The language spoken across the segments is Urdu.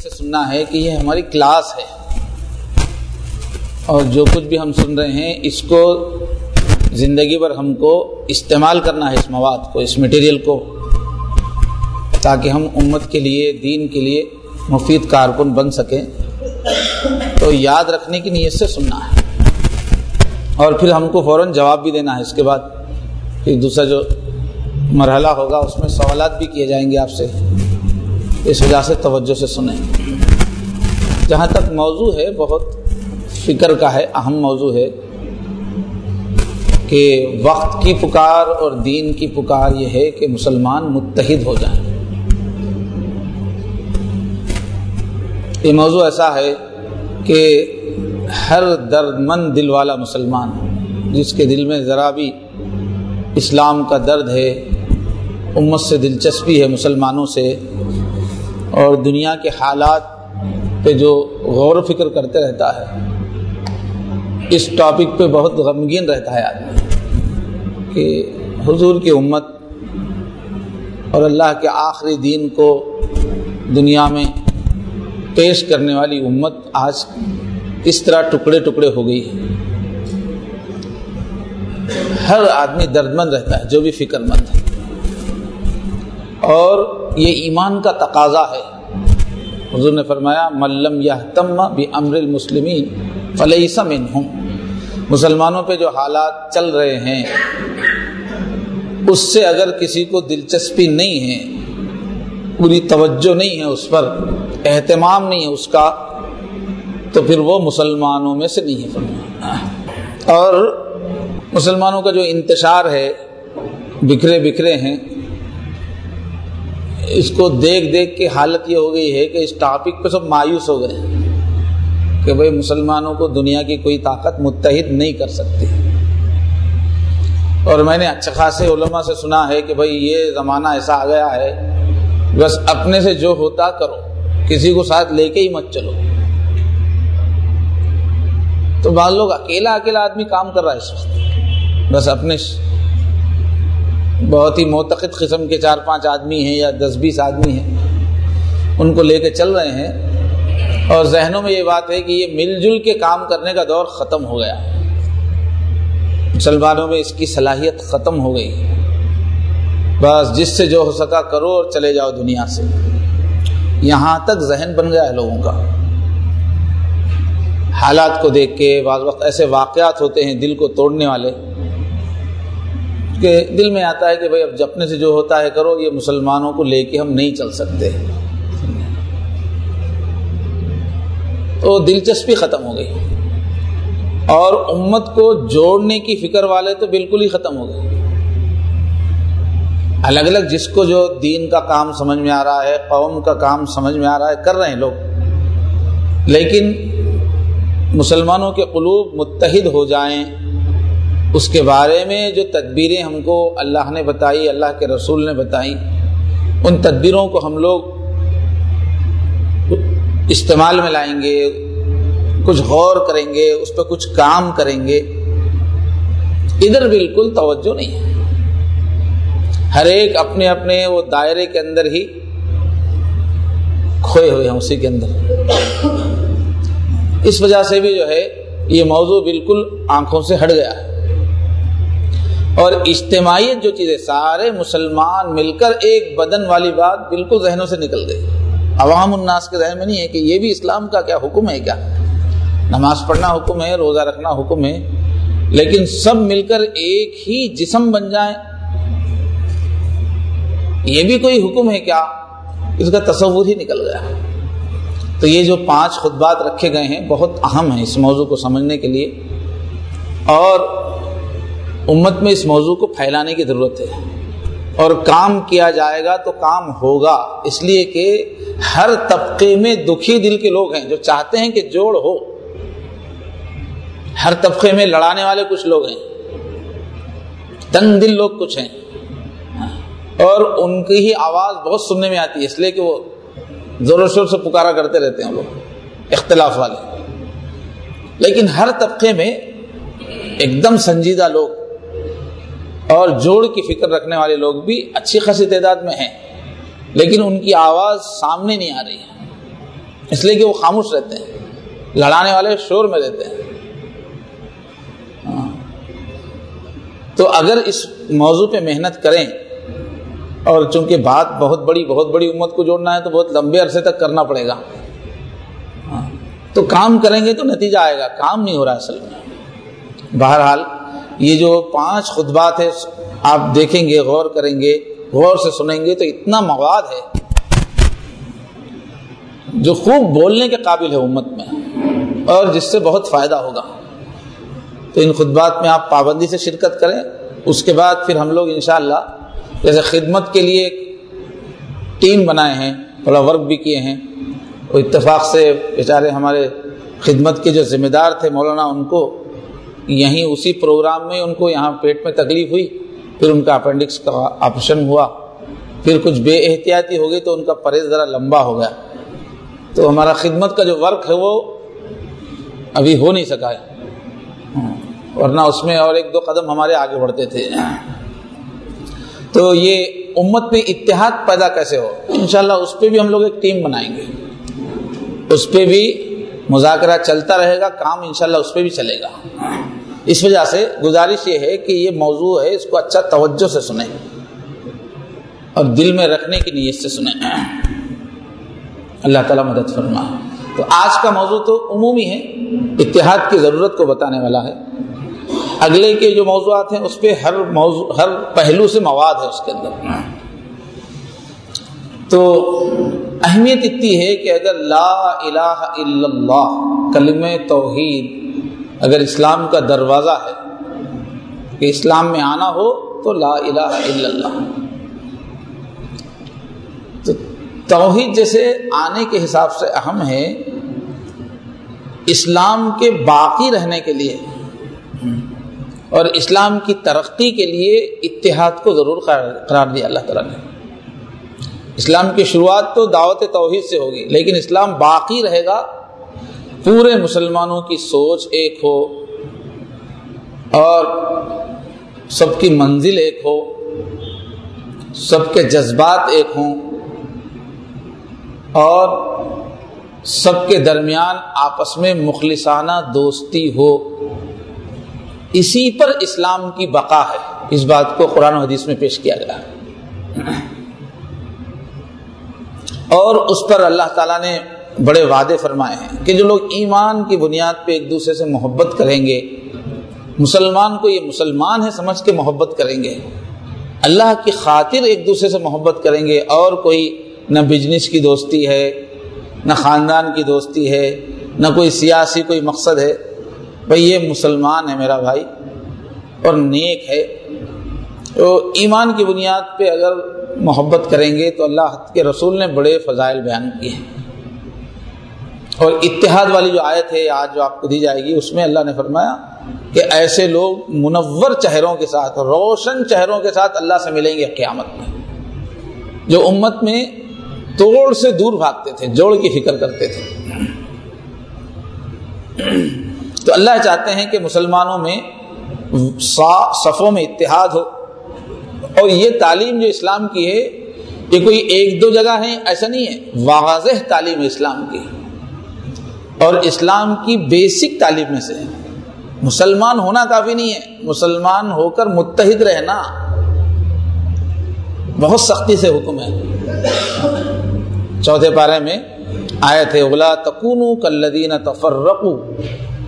سے سننا ہے کہ یہ ہماری کلاس ہے اور جو کچھ بھی ہم سن رہے ہیں اس کو زندگی بھر ہم کو استعمال کرنا ہے، اس مواد کو، اس مٹیریل کو، تاکہ ہم امت کے لیے، دین کے لیے مفید کارکن بن سکیں۔ تو یاد رکھنے کی نیت سے سننا ہے اور پھر ہم کو فوراً جواب بھی دینا ہے۔ اس کے بعد پھر دوسرا جو مرحلہ ہوگا اس میں سوالات بھی کیے جائیں گے آپ سے، اس وجہ سے توجہ سے سنیں۔ جہاں تک موضوع ہے بہت فکر کا ہے، اہم موضوع ہے کہ وقت کی پکار اور دین کی پکار یہ ہے کہ مسلمان متحد ہو جائیں۔ یہ موضوع ایسا ہے کہ ہر درد مند دل والا مسلمان جس کے دل میں ذرا بھی اسلام کا درد ہے، امت سے دلچسپی ہے، مسلمانوں سے، اور دنیا کے حالات پہ جو غور و فکر کرتے رہتا ہے، اس ٹاپک پہ بہت غمگین رہتا ہے آدمی کہ حضور کی امت اور اللہ کے آخری دین کو دنیا میں پیش کرنے والی امت آج اس طرح ٹکڑے ٹکڑے ہو گئی ہے۔ ہر آدمی درد مند رہتا ہے، جو بھی فکر مند ہے، اور یہ ایمان کا تقاضا ہے۔ حضور نے فرمایا من لم یہتم بامر المسلمین فلیس منہم، مسلمانوں پہ جو حالات چل رہے ہیں اس سے اگر کسی کو دلچسپی نہیں ہے، پوری توجہ نہیں ہے، اس پر اہتمام نہیں ہے اس کا، تو پھر وہ مسلمانوں میں سے نہیں ہے۔ اور مسلمانوں کا جو انتشار ہے، بکھرے بکھرے ہیں، اس کو دیکھ دیکھ کے حالت یہ ہو گئی ہے کہ اس ٹاپک پہ سب مایوس ہو گئے کہ بھئی مسلمانوں کو دنیا کی کوئی طاقت متحد نہیں کر سکتی۔ اور میں نے اچھے خاصے علماء سے سنا ہے کہ بھئی یہ زمانہ ایسا آ گیا ہے، بس اپنے سے جو ہوتا کرو، کسی کو ساتھ لے کے ہی مت چلو۔ تو بعض لوگ اکیلا آدمی کام کر رہا ہے اس وقت، بس اپنے بہت ہی معتقد قسم کے 4-5 آدمی ہیں یا 10-20 آدمی ہیں، ان کو لے کے چل رہے ہیں، اور ذہنوں میں یہ بات ہے کہ یہ مل جل کے کام کرنے کا دور ختم ہو گیا، مسلمانوں میں اس کی صلاحیت ختم ہو گئی، بس جس سے جو ہو سکا کرو اور چلے جاؤ دنیا سے۔ یہاں تک ذہن بن گیا ہے لوگوں کا۔ حالات کو دیکھ کے بعض وقت ایسے واقعات ہوتے ہیں دل کو توڑنے والے کہ دل میں آتا ہے کہ بھئی اب اپنے سے جو ہوتا ہے کرو، یہ مسلمانوں کو لے کے ہم نہیں چل سکتے، تو دلچسپی ختم ہو گئی، اور امت کو جوڑنے کی فکر والے تو بالکل ہی ختم ہو گئے۔ الگ الگ جس کو جو دین کا کام سمجھ میں آ رہا ہے، قوم کا کام سمجھ میں آ رہا ہے، کر رہے ہیں لوگ، لیکن مسلمانوں کے قلوب متحد ہو جائیں، اس کے بارے میں جو تدبیریں ہم کو اللہ نے بتائی، اللہ کے رسول نے بتائی، ان تدبیروں کو ہم لوگ استعمال میں لائیں گے، کچھ غور کریں گے، اس پہ کچھ کام کریں گے، ادھر بالکل توجہ نہیں ہے۔ ہر ایک اپنے اپنے وہ دائرے کے اندر ہی کھوئے ہوئے ہیں، اسی کے اندر۔ اس وجہ سے بھی جو ہے یہ موضوع بالکل آنکھوں سے ہٹ گیا ہے، اور اجتماعیت جو چیزیں، سارے مسلمان مل کر ایک بدن والی بات بالکل ذہنوں سے نکل گئی۔ عوام الناس کے ذہن میں نہیں ہے کہ یہ بھی اسلام کا کیا حکم ہے، کیا نماز پڑھنا حکم ہے، روزہ رکھنا حکم ہے، لیکن سب مل کر ایک ہی جسم بن جائیں، یہ بھی کوئی حکم ہے کیا، اس کا تصور ہی نکل گیا۔ تو یہ جو 5 خطبات رکھے گئے ہیں بہت اہم ہیں اس موضوع کو سمجھنے کے لیے، اور امت میں اس موضوع کو پھیلانے کی ضرورت ہے، اور کام کیا جائے گا تو کام ہوگا، اس لیے کہ ہر طبقے میں دکھی دل کے لوگ ہیں جو چاہتے ہیں کہ جوڑ ہو، ہر طبقے میں لڑانے والے کچھ لوگ ہیں، تنگ دل لوگ کچھ ہیں، اور ان کی ہی آواز بہت سننے میں آتی ہے، اس لیے کہ وہ زور و شور سے پکارا کرتے رہتے ہیں لوگ اختلاف والے۔ لیکن ہر طبقے میں ایک دم سنجیدہ لوگ اور جوڑ کی فکر رکھنے والے لوگ بھی اچھی خاصی تعداد میں ہیں، لیکن ان کی آواز سامنے نہیں آ رہی ہے، اس لیے کہ وہ خاموش رہتے ہیں، لڑانے والے شور میں رہتے ہیں۔ تو اگر اس موضوع پہ محنت کریں، اور چونکہ بات بہت بڑی امت کو جوڑنا ہے تو بہت لمبے عرصے تک کرنا پڑے گا، تو کام کریں گے تو نتیجہ آئے گا، کام نہیں ہو رہا اصل میں۔ بہرحال یہ جو 5 خطبات ہے آپ دیکھیں گے، غور کریں گے، غور سے سنیں گے تو اتنا مواد ہے جو خوب بولنے کے قابل ہے امت میں، اور جس سے بہت فائدہ ہوگا۔ تو ان خطبات میں آپ پابندی سے شرکت کریں۔ اس کے بعد پھر ہم لوگ انشاءاللہ جیسے خدمت کے لیے ایک ٹیم بنائے ہیں، تھوڑا ورک بھی کیے ہیں، اور اتفاق سے بیچارے ہمارے خدمت کے جو ذمہ دار تھے مولانا، ان کو یہیں اسی پروگرام میں ان کو یہاں پیٹ میں تکلیف ہوئی، پھر ان کا اپینڈکس کا آپریشن ہوا، پھر کچھ بے احتیاطی ہو گئی تو ان کا پرہیز ذرا لمبا ہو گیا، تو ہمارا خدمت کا جو ورک ہے وہ ابھی ہو نہیں سکا ہے، ورنہ اس میں اور 1-2 قدم ہمارے آگے بڑھتے تھے۔ تو یہ امت میں اتحاد پیدا کیسے ہو، انشاءاللہ اس پہ بھی ہم لوگ ایک ٹیم بنائیں گے، اس پہ بھی مذاکرہ چلتا رہے گا، کام انشاءاللہ اس پہ بھی چلے گا۔ اس وجہ سے گزارش یہ ہے کہ یہ موضوع ہے، اس کو اچھا توجہ سے سنیں اور دل میں رکھنے کی نیت سے سنیں۔ اللہ تعالیٰ مدد فرمائے۔ تو آج کا موضوع تو عمومی ہے، اتحاد کی ضرورت کو بتانے والا ہے۔ اگلے کے جو موضوعات ہیں اس پہ ہر پہلو سے مواد ہے اس کے اندر۔ تو اہمیت اتنی ہے کہ اگر لا الہ الا اللہ، کلمہ توحید اگر اسلام کا دروازہ ہے کہ اسلام میں آنا ہو تو لا الہ الا اللہ۔ تو توحید جیسے آنے کے حساب سے اہم ہے، اسلام کے باقی رہنے کے لیے اور اسلام کی ترقی کے لیے اتحاد کو ضرور قرار دیا اللہ تعالیٰ نے۔ اسلام کی شروعات تو دعوت توحید سے ہوگی، لیکن اسلام باقی رہے گا، پورے مسلمانوں کی سوچ ایک ہو اور سب کی منزل ایک ہو، سب کے جذبات ایک ہوں، اور سب کے درمیان آپس میں مخلصانہ دوستی ہو۔ اسی پر اسلام کی بقا ہے، اس بات کو قرآن و حدیث میں پیش کیا گیا ہے، اور اس پر اللہ تعالیٰ نے بڑے وعدے فرمائے ہیں کہ جو لوگ ایمان کی بنیاد پہ ایک دوسرے سے محبت کریں گے، مسلمان کو یہ مسلمان ہے سمجھ کے محبت کریں گے، اللہ کی خاطر ایک دوسرے سے محبت کریں گے، اور کوئی نہ بزنس کی دوستی ہے، نہ خاندان کی دوستی ہے، نہ کوئی سیاسی کوئی مقصد ہے، بھئی یہ مسلمان ہے میرا بھائی اور نیک ہے۔ تو ایمان کی بنیاد پہ اگر محبت کریں گے تو اللہ کے رسول نے بڑے فضائل بیان کیے ہیں۔ اور اتحاد والی جو آیت ہے آج جو آپ کو دی جائے گی، اس میں اللہ نے فرمایا کہ ایسے لوگ منور چہروں کے ساتھ، روشن چہروں کے ساتھ اللہ سے ملیں گے قیامت میں، جو امت میں توڑ سے دور بھاگتے تھے، جوڑ کی فکر کرتے تھے۔ تو اللہ چاہتے ہیں کہ مسلمانوں میں صفوں میں اتحاد ہو، اور یہ تعلیم جو اسلام کی ہے یہ کوئی 1-2 جگہ ہے ایسا نہیں ہے، واضح تعلیم ہے اسلام کی، اور اسلام کی بیسک تعلیم میں سے ہے۔ مسلمان ہونا کافی نہیں ہے، مسلمان ہو کر متحد رہنا بہت سختی سے حکم ہے۔ 4 پارے میں آیت ہے وَلَا تَكُونُوا كَالَّذِينَ تَفَرَّقُوا،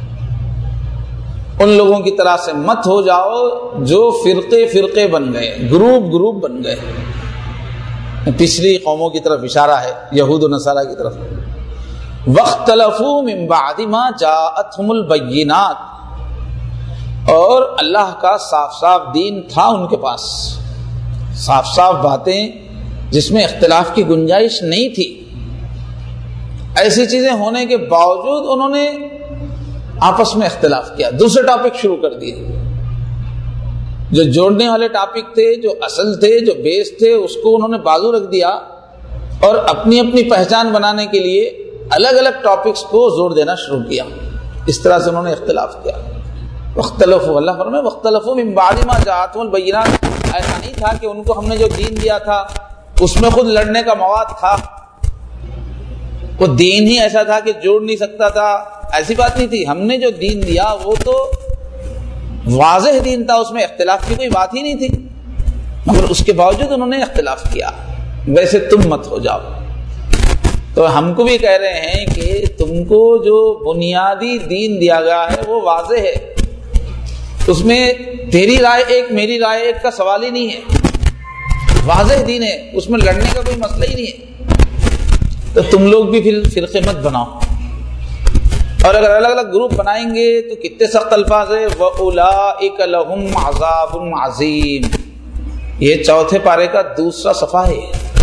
ان لوگوں کی طرح سے مت ہو جاؤ جو فرقے بن گئے، گروپ بن گئے۔ پچھلی قوموں کی طرف اشارہ ہے، یہود و نصارہ کی طرف۔ وَاخْتَلَفُوا مِن بَعْدِ مَا جَاءَتْهُمُ الْبَيِّنَاتُ، اور اللہ کا صاف دین تھا ان کے پاس، صاف باتیں جس میں اختلاف کی گنجائش نہیں تھی، ایسی چیزیں ہونے کے باوجود انہوں نے آپس میں اختلاف کیا، دوسرے ٹاپک شروع کر دیے۔ جو جوڑنے والے ٹاپک تھے، جو اصل تھے، جو بیس تھے، اس کو انہوں نے بازو رکھ دیا، اور اپنی پہچان بنانے کے لیے الگ الگ ٹاپکس کو زور دینا شروع کیا۔ اس طرح سے انہوں نے اختلاف کیا۔ واختلفوا، اللہ فرمائے واختلفوا من بعد ما جاءتهم البینات، ایسا نہیں تھا کہ ان کو ہم نے جو دین دیا تھا اس میں خود لڑنے کا مواد تھا، وہ دین ہی ایسا تھا کہ جوڑ نہیں سکتا تھا، ایسی بات نہیں تھی. ہم نے جو دین دیا وہ تو واضح دین تھا، اس میں اختلاف کی کوئی بات ہی نہیں تھی، مگر اس کے باوجود انہوں نے اختلاف کیا. ویسے تم مت ہو جاؤ. تو ہم کو بھی کہہ رہے ہیں کہ تم کو جو بنیادی دین دیا گیا ہے وہ واضح ہے، اس میں تیری رائے ایک میری رائے ایک کا سوال ہی نہیں ہے، واضح دین ہے، اس میں لڑنے کا کوئی مسئلہ ہی نہیں ہے. تو تم لوگ بھی پھر فرقے مت بناؤ. اور اگر الگ الگ گروپ بنائیں گے تو کتنے سخت الفاظ ہے، وَأُولَٰئِكَ لَهُمْ عَذَابٌ عَظِيمٌ. یہ چوتھے پارے کا دوسرا صفحہ ہے.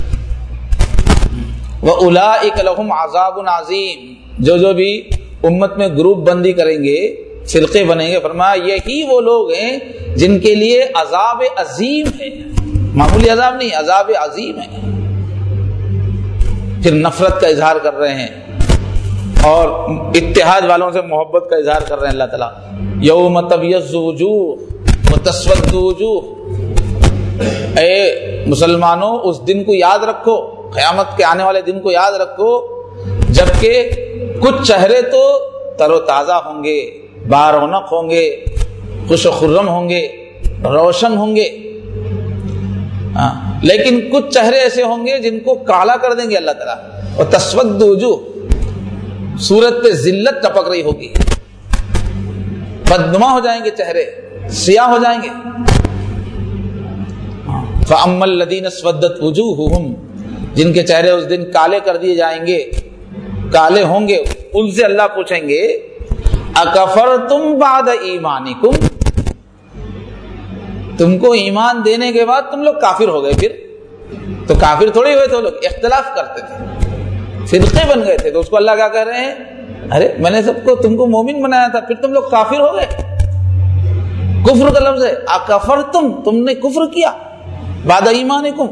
وَأُولَٰئِكَ لَهُمْ عَذَابٌ عَظِيمٌ. جو بھی امت میں گروپ بندی کریں گے، فرقے بنیں گے، فرمایا یہی وہ لوگ ہیں جن کے لیے عذاب عظیم ہے. معمولی عذاب نہیں، عذاب عظیم ہے. پھر نفرت کا اظہار کر رہے ہیں اور اتحاد والوں سے محبت کا اظہار کر رہے ہیں اللہ تعالیٰ. یوم تبیض وجوہ وتسود وجوہ. اے مسلمانوں اس دن کو یاد رکھو، قیامت کے آنے والے دن کو یاد رکھو جبکہ کچھ چہرے تو تر و تازہ ہوں گے، بارونق ہوں گے، خوش و خرم ہوں گے، روشن ہوں گے، لیکن کچھ چہرے ایسے ہوں گے جن کو کالا کر دیں گے اللہ تعالیٰ. اور تسود وجوہ، صورت پہ ذلت ٹپک رہی ہوگی، بدنما ہو جائیں گے، چہرے سیاہ ہو جائیں گے. فَأَمَّا الَّذِينَ اسْوَدَّتْ وُجُوهُهُمْ، جن کے چہرے اس دن کالے کر دیے جائیں گے، کالے ہوں گے، ان سے اللہ پوچھیں گے اَكَفَرْتُمْ بَعْدَ ایمانکم، تم کو ایمان دینے کے بعد تم لوگ کافر ہو گئے. پھر تو کافر تھوڑی ہوئے تھے لوگ، اختلاف کرتے تھے، فرقے بن گئے تھے. تو اس کو اللہ کیا کہہ رہے ہیں، ارے میں نے سب کو تم کو مومن بنایا تھا، پھر تم لوگ کافر ہو گئے. کفر کا لفظ ہے اکفرتم، تم نے کفر کیا بعد ایمانکم.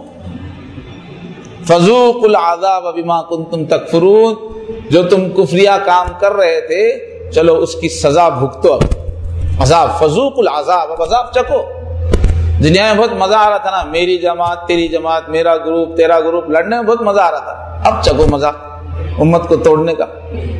فذوقوا العذاب بما کنتم تکفرون، جو تم کفریہ کام کر رہے تھے چلو اس کی سزا بھگتو. اب عذاب، فذوقوا العذاب، اب عذاب چکو. دنیا میں بہت مزہ آ رہا تھا نا، میری جماعت تیری جماعت، میرا گروپ تیرا گروپ، لڑنے میں بہت مزہ آ رہا تھا. اب چکو مزہ امت کو توڑنے کا.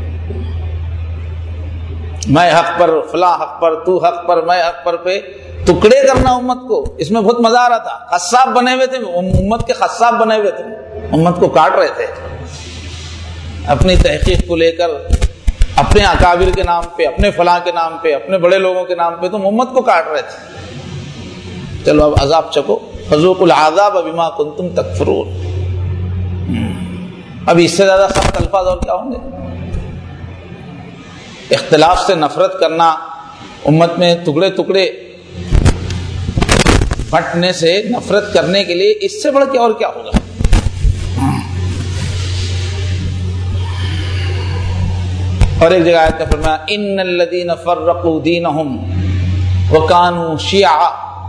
میں حق پر، فلاں حق پر، تو حق پر، میں حق پر، پہ ٹکڑے کرنا امت کو، اس میں بہت مزہ آ رہا تھا. خصاب بنے ہوئے تھے، امت کے خصاب بنے ہوئے تھے، امت کو کاٹ رہے تھے اپنی تحقیق کو لے کر، اپنے اکابر کے نام پہ، اپنے فلاں کے نام پہ، اپنے بڑے لوگوں کے نام پہ تم امت کو کاٹ رہے تھے. چلو اب عذاب چکو. فذوقوا العذاب بما کنتم تکفرون. اب اس سے زیادہ سخت الفاظ اور کیا ہوں گے؟ اختلاف سے نفرت کرنا، امت میں ٹکڑے ٹکڑے بٹنے سے نفرت کرنے کے لیے اس سے بڑھ کے اور کیا ہوگا؟ اور ایک جگہ آیت میں فرمایا ان الذین فرقوا دینہم وکانوا شیعا،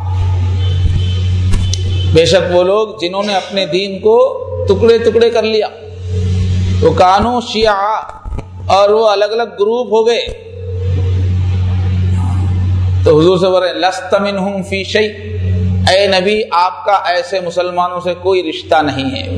بے شک وہ لوگ جنہوں نے اپنے دین کو ٹکڑے ٹکڑے کر لیا، وکانوا شیعا، اور وہ الگ الگ گروپ ہو گئے. تو حضور سے بول رہے لست منہم فی شیء، اے نبی آپ کا ایسے مسلمانوں سے کوئی رشتہ نہیں ہے.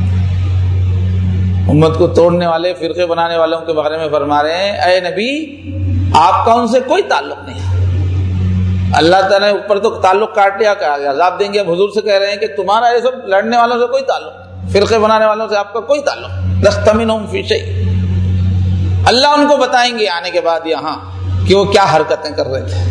امت کو توڑنے والے، فرقے بنانے والوں کے بارے میں فرما رہے ہیں اے نبی آپ کا ان سے کوئی تعلق نہیں ہے. اللہ تعالیٰ نے اوپر تو تعلق کاٹ لیا، کہا عذاب دیں گے. اب حضور سے کہہ رہے ہیں کہ تمہارا یہ سب لڑنے والوں سے کوئی تعلق، فرقے بنانے والوں سے آپ کا کوئی تعلق. لست منہم فی شیء. اللہ ان کو بتائیں گے آنے کے بعد یہاں کہ وہ کیا حرکتیں کر رہے تھے.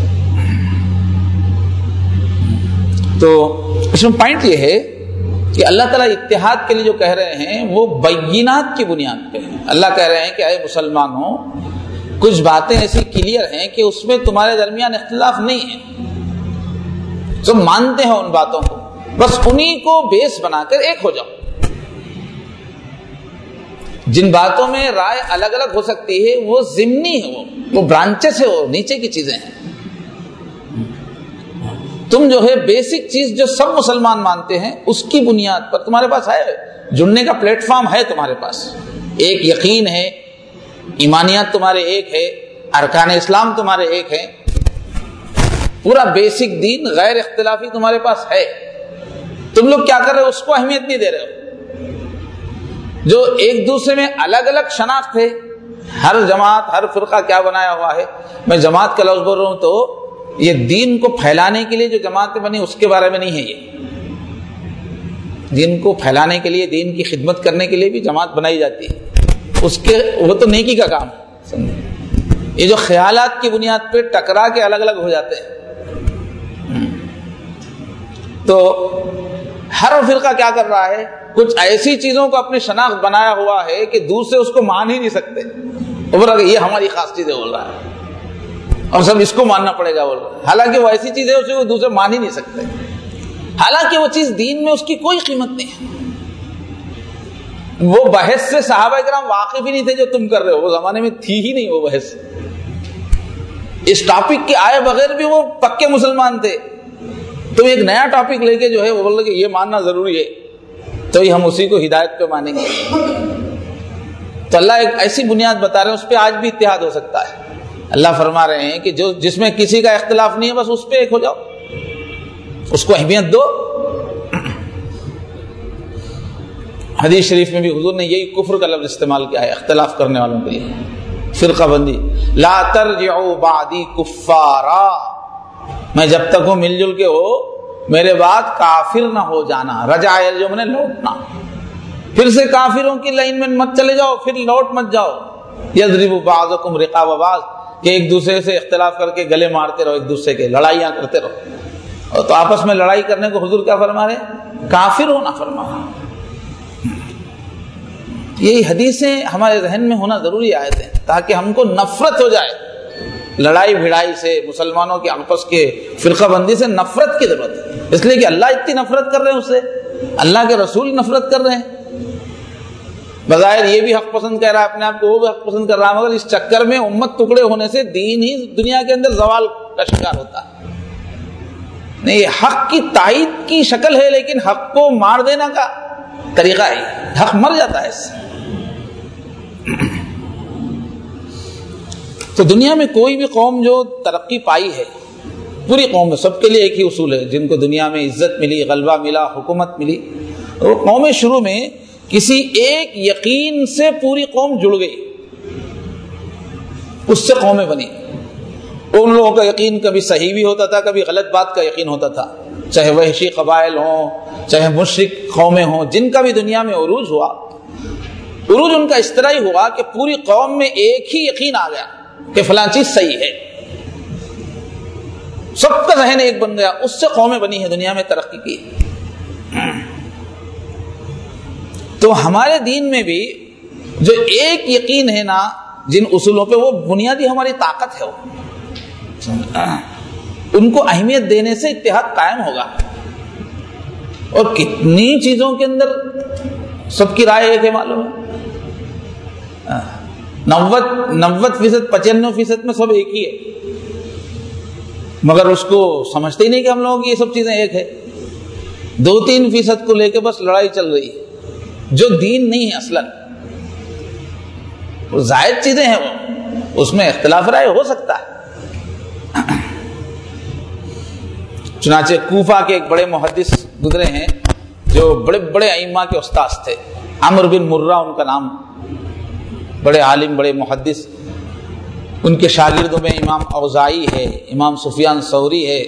تو اس میں پوائنٹ یہ ہے کہ اللہ تعالیٰ اتحاد کے لیے جو کہہ رہے ہیں وہ بینات کی بنیاد پہ ہے. اللہ کہہ رہے ہیں کہ اے مسلمانوں کچھ باتیں ایسی کلیئر ہیں کہ اس میں تمہارے درمیان اختلاف نہیں ہے، تم مانتے ہو ان باتوں کو، بس انہی کو بیس بنا کر ایک ہو جاؤ. جن باتوں میں رائے الگ الگ ہو سکتی ہے وہ ضمنی ہے، وہ برانچز ہے، وہ نیچے کی چیزیں ہیں. تم جو ہے بیسک چیز جو سب مسلمان مانتے ہیں اس کی بنیاد پر تمہارے پاس ہے، جڑنے کا پلیٹ فارم ہے تمہارے پاس. ایک یقین ہے، ایمانیات تمہارے ایک ہے، ارکان اسلام تمہارے ایک ہے، پورا بیسک دین غیر اختلافی تمہارے پاس ہے. تم لوگ کیا کر رہے ہو اس کو اہمیت نہیں دے رہے ہو. جو ایک دوسرے میں الگ الگ شناخت ہے. ہر جماعت ہر فرقہ کیا بنایا ہوا ہے. میں جماعت کا لفظ بول رہا ہوں تو یہ دین کو پھیلانے کے لیے جو جماعتیں بنی اس کے بارے میں نہیں ہے. یہ دین کو پھیلانے کے لیے, دین کی خدمت کرنے کے لیے بھی جماعت بنائی جاتی ہے. اس کے وہ تو نیکی کا کام ہے. یہ جو خیالات کی بنیاد پہ ٹکرا کے الگ الگ ہو جاتے ہیں, تو ہر فرقہ کیا کر رہا ہے, کچھ ایسی چیزوں کو اپنی شناخت بنایا ہوا ہے کہ دوسرے اس کو مان ہی نہیں سکتے. یہ ہماری خاص چیزیں بول رہا ہے اور سب اس کو ماننا پڑے گا بول رہا ہے. حالانکہ وہ ایسی چیز ہے اسے وہ دوسرے مان ہی نہیں سکتے. حالانکہ وہ چیز دین میں اس کی کوئی قیمت نہیں ہے. وہ بحث سے صحابہ کرام واقف ہی نہیں تھے جو تم کر رہے ہو. وہ زمانے میں تھی ہی نہیں وہ بحث. اس ٹاپک کے آئے بغیر بھی وہ پکے مسلمان تھے. تو ایک نیا ٹاپک لے کے جو ہے وہ بول رہے کہ یہ ماننا ضروری ہے تو ہی ہم اسی کو ہدایت پہ مانیں گے. تو اللہ ایک ایسی بنیاد بتا رہے ہیں, اس پہ آج بھی اتحاد ہو سکتا ہے. اللہ فرما رہے ہیں کہ جو جس میں کسی کا اختلاف نہیں ہے بس اس پہ ایک ہو جاؤ, اس کو اہمیت دو. حدیث شریف میں بھی حضور نے یہی کفر کا لفظ استعمال کیا ہے اختلاف کرنے والوں کے لیے, فرقہ بندی. لا ترجعوا بعدی کفارا, میں جب تک ہوں مل جل کے ہو میرے بعد کافر نہ ہو جانا. رجع جو میں نے لوٹنا, پھر سے کافروں کی لائن میں مت چلے جاؤ, پھر لوٹ مت جاؤ. یضرب بعضکم رقاب بعض, کہ ایک دوسرے سے اختلاف کر کے گلے مارتے رہو, ایک دوسرے کے لڑائیاں کرتے رہو. اور تو آپس میں لڑائی کرنے کو حضور کیا فرما رہے, کافر ہونا فرما. یہی حدیثیں ہمارے ذہن میں ہونا ضروری آیتیں ہیں تاکہ ہم کو نفرت ہو جائے لڑائی بھڑائی سے, مسلمانوں کے آپس کے فرقہ بندی سے نفرت کی ضرورت ہے. اس لیے کہ اللہ اتنی نفرت کر رہے ہیں اس سے, اللہ کے رسول نفرت کر رہے ہیں. بظاہر یہ بھی حق پسند کہہ رہا ہے اپنے آپ کو, وہ بھی حق پسند کر رہا ہے, مگر اس چکر میں امت ٹکڑے ہونے سے دین ہی دنیا کے اندر زوال کا شکار ہوتا ہے. نہیں, یہ حق کی تائید کی شکل ہے لیکن حق کو مار دینا کا طریقہ ہے. حق مر جاتا ہے اس سے. تو دنیا میں کوئی بھی قوم جو ترقی پائی ہے, پوری قوم میں سب کے لیے ایک ہی اصول ہے, جن کو دنیا میں عزت ملی, غلبہ ملا, حکومت ملی, وہ قومیں شروع میں کسی ایک یقین سے پوری قوم جڑ گئی, اس سے قومیں بنی. ان لوگوں کا یقین کبھی صحیح بھی ہوتا تھا, کبھی غلط بات کا یقین ہوتا تھا, چاہے وحشی قبائل ہوں, چاہے مشرک قومیں ہوں, جن کا بھی دنیا میں عروج ہوا, عروج ان کا اس طرح ہی ہوا کہ پوری قوم میں ایک ہی یقین آ گیا کہ فلاں چیز صحیح ہے. سب کا ذہن ایک بن گیا, اس سے قومیں بنی ہیں, دنیا میں ترقی کی. تو ہمارے دین میں بھی جو ایک یقین ہے نا, جن اصولوں پہ, وہ بنیادی ہماری طاقت ہے. ان کو اہمیت دینے سے اتحاد قائم ہوگا. اور کتنی چیزوں کے اندر سب کی رائے ایک ہے, معلوم ہے 90% 95% میں سب ایک ہی ہے, مگر اس کو سمجھتے ہی نہیں کہ ہم لوگوں کی یہ سب چیزیں ایک ہے. 2-3% کو لے کے بس لڑائی چل رہی ہے, جو دین نہیں ہے اصلاً. زائد چیزیں ہیں وہ, اس میں اختلاف رائے ہو سکتا ہے. چنانچہ کوفہ کے ایک بڑے محدث گزرے ہیں جو بڑے بڑے ائمہ کے استاد تھے, عمرو بن مرہ ان کا نام, بڑے عالم, بڑے محدث. ان کے شاگردوں میں امام اوزاعی ہے, امام سفیان ثوری ہے,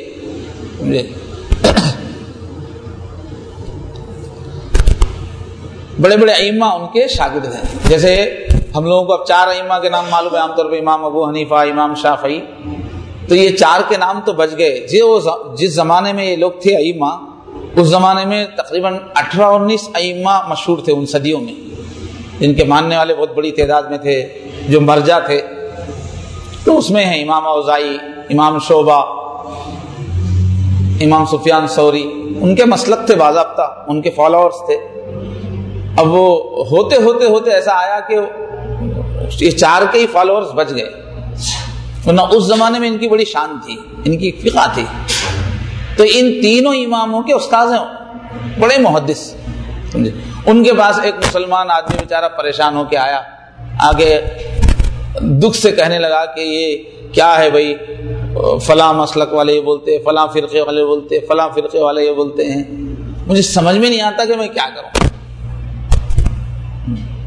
بڑے بڑے ائمہ ان کے شاگرد ہیں. جیسے ہم لوگوں کو اب 4 ائمہ کے نام معلوم ہے عام طور پہ, امام ابو حنیفہ, امام شافعی. تو یہ 4 کے نام تو بچ گئے. جس زمانے میں یہ لوگ تھے ائمہ, اس زمانے میں تقریباً 18-19 ائمہ مشہور تھے ان صدیوں میں, جن کے ماننے والے بہت بڑی تعداد میں تھے, جو مرجع تھے. تو اس میں ہیں امام اوزاعی, امام شعبہ, امام سفیان ثوری. ان کے مسلک تھے باضابطہ, ان کے فالوورز تھے. اب وہ ہوتے ہوتے ہوتے ایسا آیا کہ یہ 4 کے ہی فالوورز بچ گئے, ورنہ اس زمانے میں ان کی بڑی شان تھی, ان کی فقہ تھی. تو ان تینوں اماموں کے استاذ ہیں, بڑے محدث. سمجھے, ان کے پاس ایک مسلمان آدمی بیچارہ پریشان ہو کے آیا, آگے دکھ سے کہنے لگا کہ یہ کیا ہے بھائی, فلاں مسلک والے یہ بولتے, فلاں فرقے والے بولتے, فلاں فرقے والے یہ بولتے ہیں, مجھے سمجھ میں نہیں آتا کہ میں کیا کروں.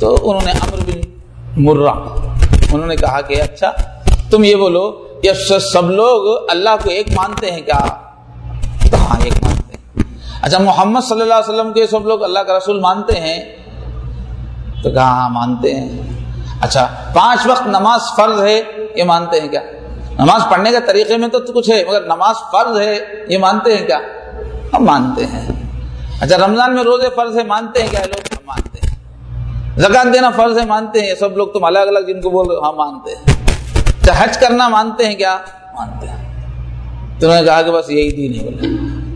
تو انہوں نے عمرو بن مرہ انہوں نے کہا کہ اچھا تم یہ بولو یہ سب لوگ اللہ کو ایک مانتے ہیں کیا؟ تو ہاں ایک مانتے ہیں۔ اچھا محمد صلی اللہ علیہ وسلم کے سب لوگ اللہ کا رسول مانتے ہیں؟ تو کہا ہاں مانتے ہیں۔ اچھا 5 وقت نماز فرض ہے یہ مانتے ہیں کیا؟ نماز پڑھنے کا طریقے میں تو کچھ ہے مگر نماز فرض ہے یہ مانتے ہیں کیا؟ ہم مانتے ہیں۔ اچھا رمضان میں روزے فرض ہے مانتے ہیں کیا لوگ؟ ہم مانتے ہیں۔ زکات دینا فرض ہے مانتے ہیں؟ یہ سب لوگ تم الگ الگ جن کو بول رہے ہم مانتے ہیں۔ اچھا حج کرنا مانتے ہیں کیا؟ مانتے ہیں۔ تو انہوں نے کہا کہ بس یہی دین ہے بولے۔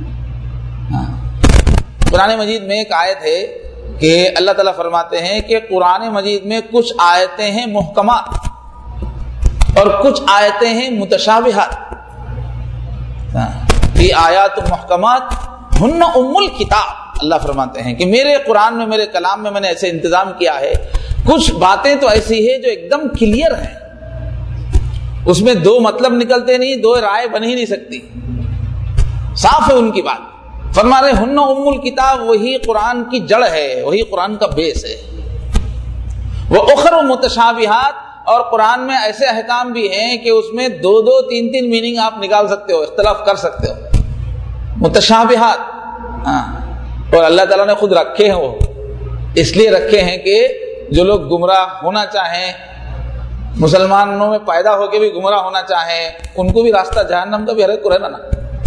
قرآن مجید میں ایک آیت ہے کہ اللہ تعالیٰ فرماتے ہیں کہ قرآن مجید میں کچھ آیتیں ہیں محکمات اور کچھ آیتیں ہیں متشابہات۔ فی آیات محکمات ہن ام الکتاب، اللہ فرماتے ہیں کہ میرے قرآن میں میرے کلام میں نے ایسے انتظام کیا ہے کچھ باتیں تو ایسی ہے جو ایک دم کلیئر ہیں، اس میں دو مطلب نکلتے نہیں، دو رائے بن ہی نہیں سکتی، صاف ہے ان کی بات۔ فرما رہے ہن ام الکتاب، وہی قرآن کی جڑ ہے، وہی قرآن کا بیس ہے۔ وہ اخر متشابہات، اور قرآن میں ایسے احکام بھی ہیں کہ اس میں 2 3 میننگ آپ نکال سکتے ہو، اختلاف کر سکتے ہو، متشابہات۔ اور اللہ تعالیٰ نے خود رکھے ہیں، وہ اس لیے رکھے ہیں کہ جو لوگ گمراہ ہونا چاہیں، مسلمانوں میں پیدا ہو کے بھی گمراہ ہونا چاہیں، ان کو بھی راستہ جہنم کا بھی ہر ایک کو رہنا نا۔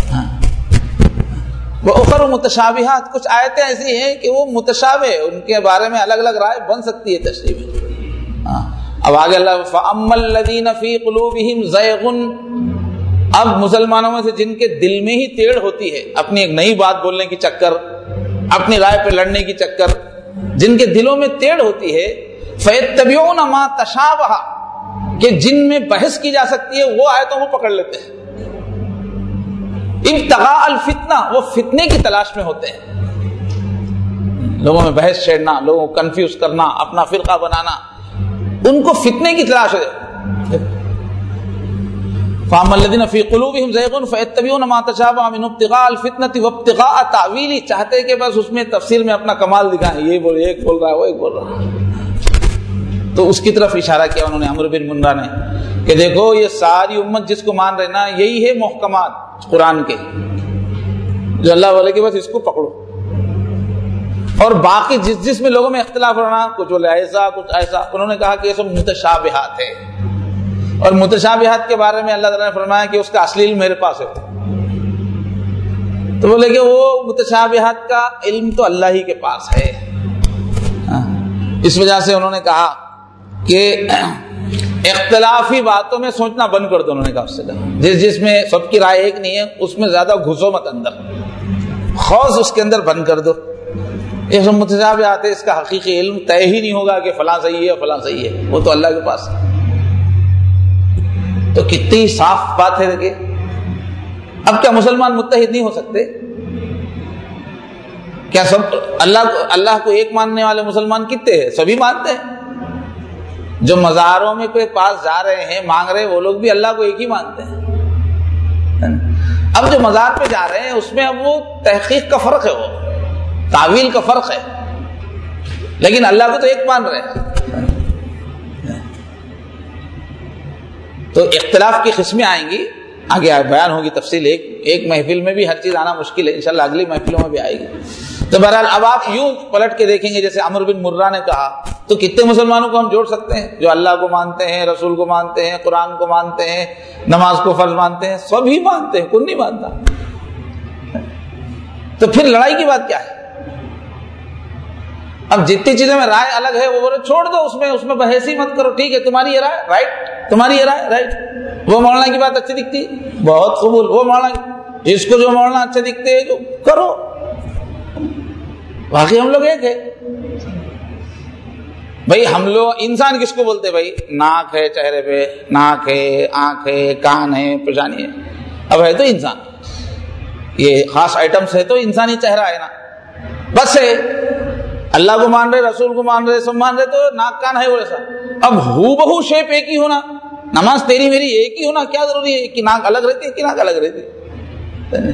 وہ اخر متشابہات، کچھ آیتیں ایسی ہیں کہ وہ متشابہ، ان کے بارے میں الگ الگ رائے بن سکتی ہے تشریح میں۔ اب آگے اللہ فَأَمَّا الَّذِينَ فِي قُلُوبِهِمْ زَيْغٌ، اب مسلمانوں میں سے جن کے دل میں ہی ٹیڑھ ہوتی ہے، اپنی ایک نئی بات بولنے کی چکر، اپنی رائے پہ لڑنے کی چکر، جن کے دلوں میں ٹیڑھ ہوتی ہے، فَيَتَّبِعُونَ مَا تَشَابَهَ، کہ جن میں بحث کی جا سکتی ہے وہ آیتوں کو پکڑ لیتے ہیں۔ ابتغاء الفتنہ، وہ فتنے کی تلاش میں ہوتے ہیں، لوگوں میں بحث چھیڑنا، لوگوں کو کنفیوز کرنا، اپنا فرقہ بنانا، ان کو فتنے کی تلاش ہے۔ فَأَمَّا الَّذِينَ فِي قُلُوبِهِمْ زَيْغٌ فَيَتَّبِعُونَ مَا تَشَابَهَ مِنْهُ ابْتِغَاءَ الْفِتْنَةِ وَابْتِغَاءَ تَأْوِيلِهِ، چاہتے کہ بس اس میں تفسیر میں اپنا کمال دکھائیں، یہ بول ایک بول رہا ہے وہ ایک بول رہا ہے، تو اس کی طرف اشارہ کیا انہوں نے عمرو بن مرہ نے کہ دیکھو یہ ساری امت جس کو مان رہے نا، یہی ہے محکمات قرآن کے، جو اللہ والے کے، بس اس کو پکڑو، اور باقی جس میں لوگوں میں اختلاف ہونا، کچھ بولے ایسا کچھ ایسا، انہوں نے کہا کہ یہ سب متشابہات ہے، اور متشابہات کے بارے میں اللہ تعالیٰ نے فرمایا کہ اس کا اصلی علم میرے پاس ہے۔ تو بولے کہ وہ متشابہات کا علم تو اللہ ہی کے پاس ہے۔ اس وجہ سے انہوں نے کہا کہ اختلافی باتوں میں سوچنا بند کر دو، انہوں نے کہا اس سے کہا جس میں سب کی رائے ایک نہیں ہے اس میں زیادہ گھسو مت، اندر خوض اس کے اندر بند کر دو۔ یہ سب متشابہات ہے، اس کا حقیقی علم طے ہی نہیں ہوگا کہ فلاں صحیح ہے فلاں صحیح ہے، وہ تو اللہ کے پاس ہے۔ تو کتنی صاف بات ہے دیکھیے۔ اب کیا مسلمان متحد نہیں ہو سکتے؟ کیا سب اللہ کو ایک ماننے والے مسلمان کتنے ہیں؟ سبھی مانتے ہیں۔ جو مزاروں میں کوئی پاس جا رہے ہیں مانگ رہے ہیں، وہ لوگ بھی اللہ کو ایک ہی مانتے ہیں۔ اب جو مزار پہ جا رہے ہیں اس میں اب وہ تحقیق کا فرق ہے، وہ تعویل کا فرق ہے، لیکن اللہ کو تو ایک مان رہے ہیں۔ تو اختلاف کی قسمیں آئیں گی، آگے بیان ہوگی تفصیل، ایک محفل میں بھی ہر چیز آنا مشکل ہے، انشاءاللہ اگلی محفلوں میں بھی آئے گی۔ تو بہرحال اب آپ یوں پلٹ کے دیکھیں گے جیسے عمرو بن مرہ نے کہا، تو کتنے مسلمانوں کو ہم جوڑ سکتے ہیں جو اللہ کو مانتے ہیں، رسول کو مانتے ہیں، قرآن کو مانتے ہیں، نماز کو فرض مانتے ہیں، سبھی مانتے ہیں، کوئی نہیں مانتا۔ تو پھر لڑائی کی بات کیا ہے؟ اب جتنی چیزوں میں رائے الگ ہے وہ چھوڑ دو، اس میں بحث ہی مت کرو، ٹھیک ہے تمہاری یہ رائے رائٹ، تمہاری یہ رائے رائٹ، وہ مولانا کی بات اچھی دکھتی بہت قبول، وہ مولانا جس کو جو مولانا اچھے دکھتے ہیں جو کرو، باقی ہم لوگ ایک ہے۔ بھائی ہم لوگ انسان کس کو بولتے؟ بھائی ناک ہے چہرے پہ، ناک ہے، آنکھ ہے، کان ہے، پیشانی ہے، اب ہے تو انسان، یہ خاص آئٹمس ہے تو انسانی چہرہ ہے نا، بس ہے۔ اللہ کو مان رہے، رسول کو مان رہے، سب مان رہے، تو ناک کان ہے وہ ایسا۔ اب ہو بہو شیپ ایک ہی ہونا، نماز تیری میری ایک ہی ہونا کیا ضروری ہے کہ ناک الگ رہتی ہے کہ ناک الگ رہتی ہے؟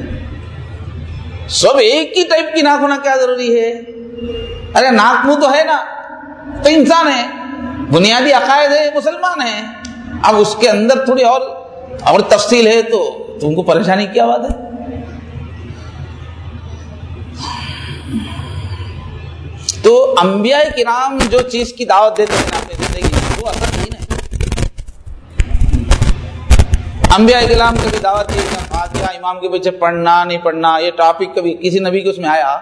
سب ایک ہی ٹائپ کی ناک ہونا کیا ضروری ہے؟ ارے ناک منہ تو ہے نا، تو انسان ہے, بنیادی عقائد ہے, مسلمان ہے. اب اس کے اندر تھوڑی اور تفصیل ہے تو تم کو پریشانی کیا بات ہے؟ تو انبیاء کرام جو چیز کی دعوت دیتے ہیں اپنی زندگی میں وہ اصل دین ہے. انبیاء کرام کبھی دعوت دی فاتحہ امام کے پیچھے پڑھنا نہیں پڑھنا, یہ ٹاپک کبھی کسی نبی کے اس میں آیا؟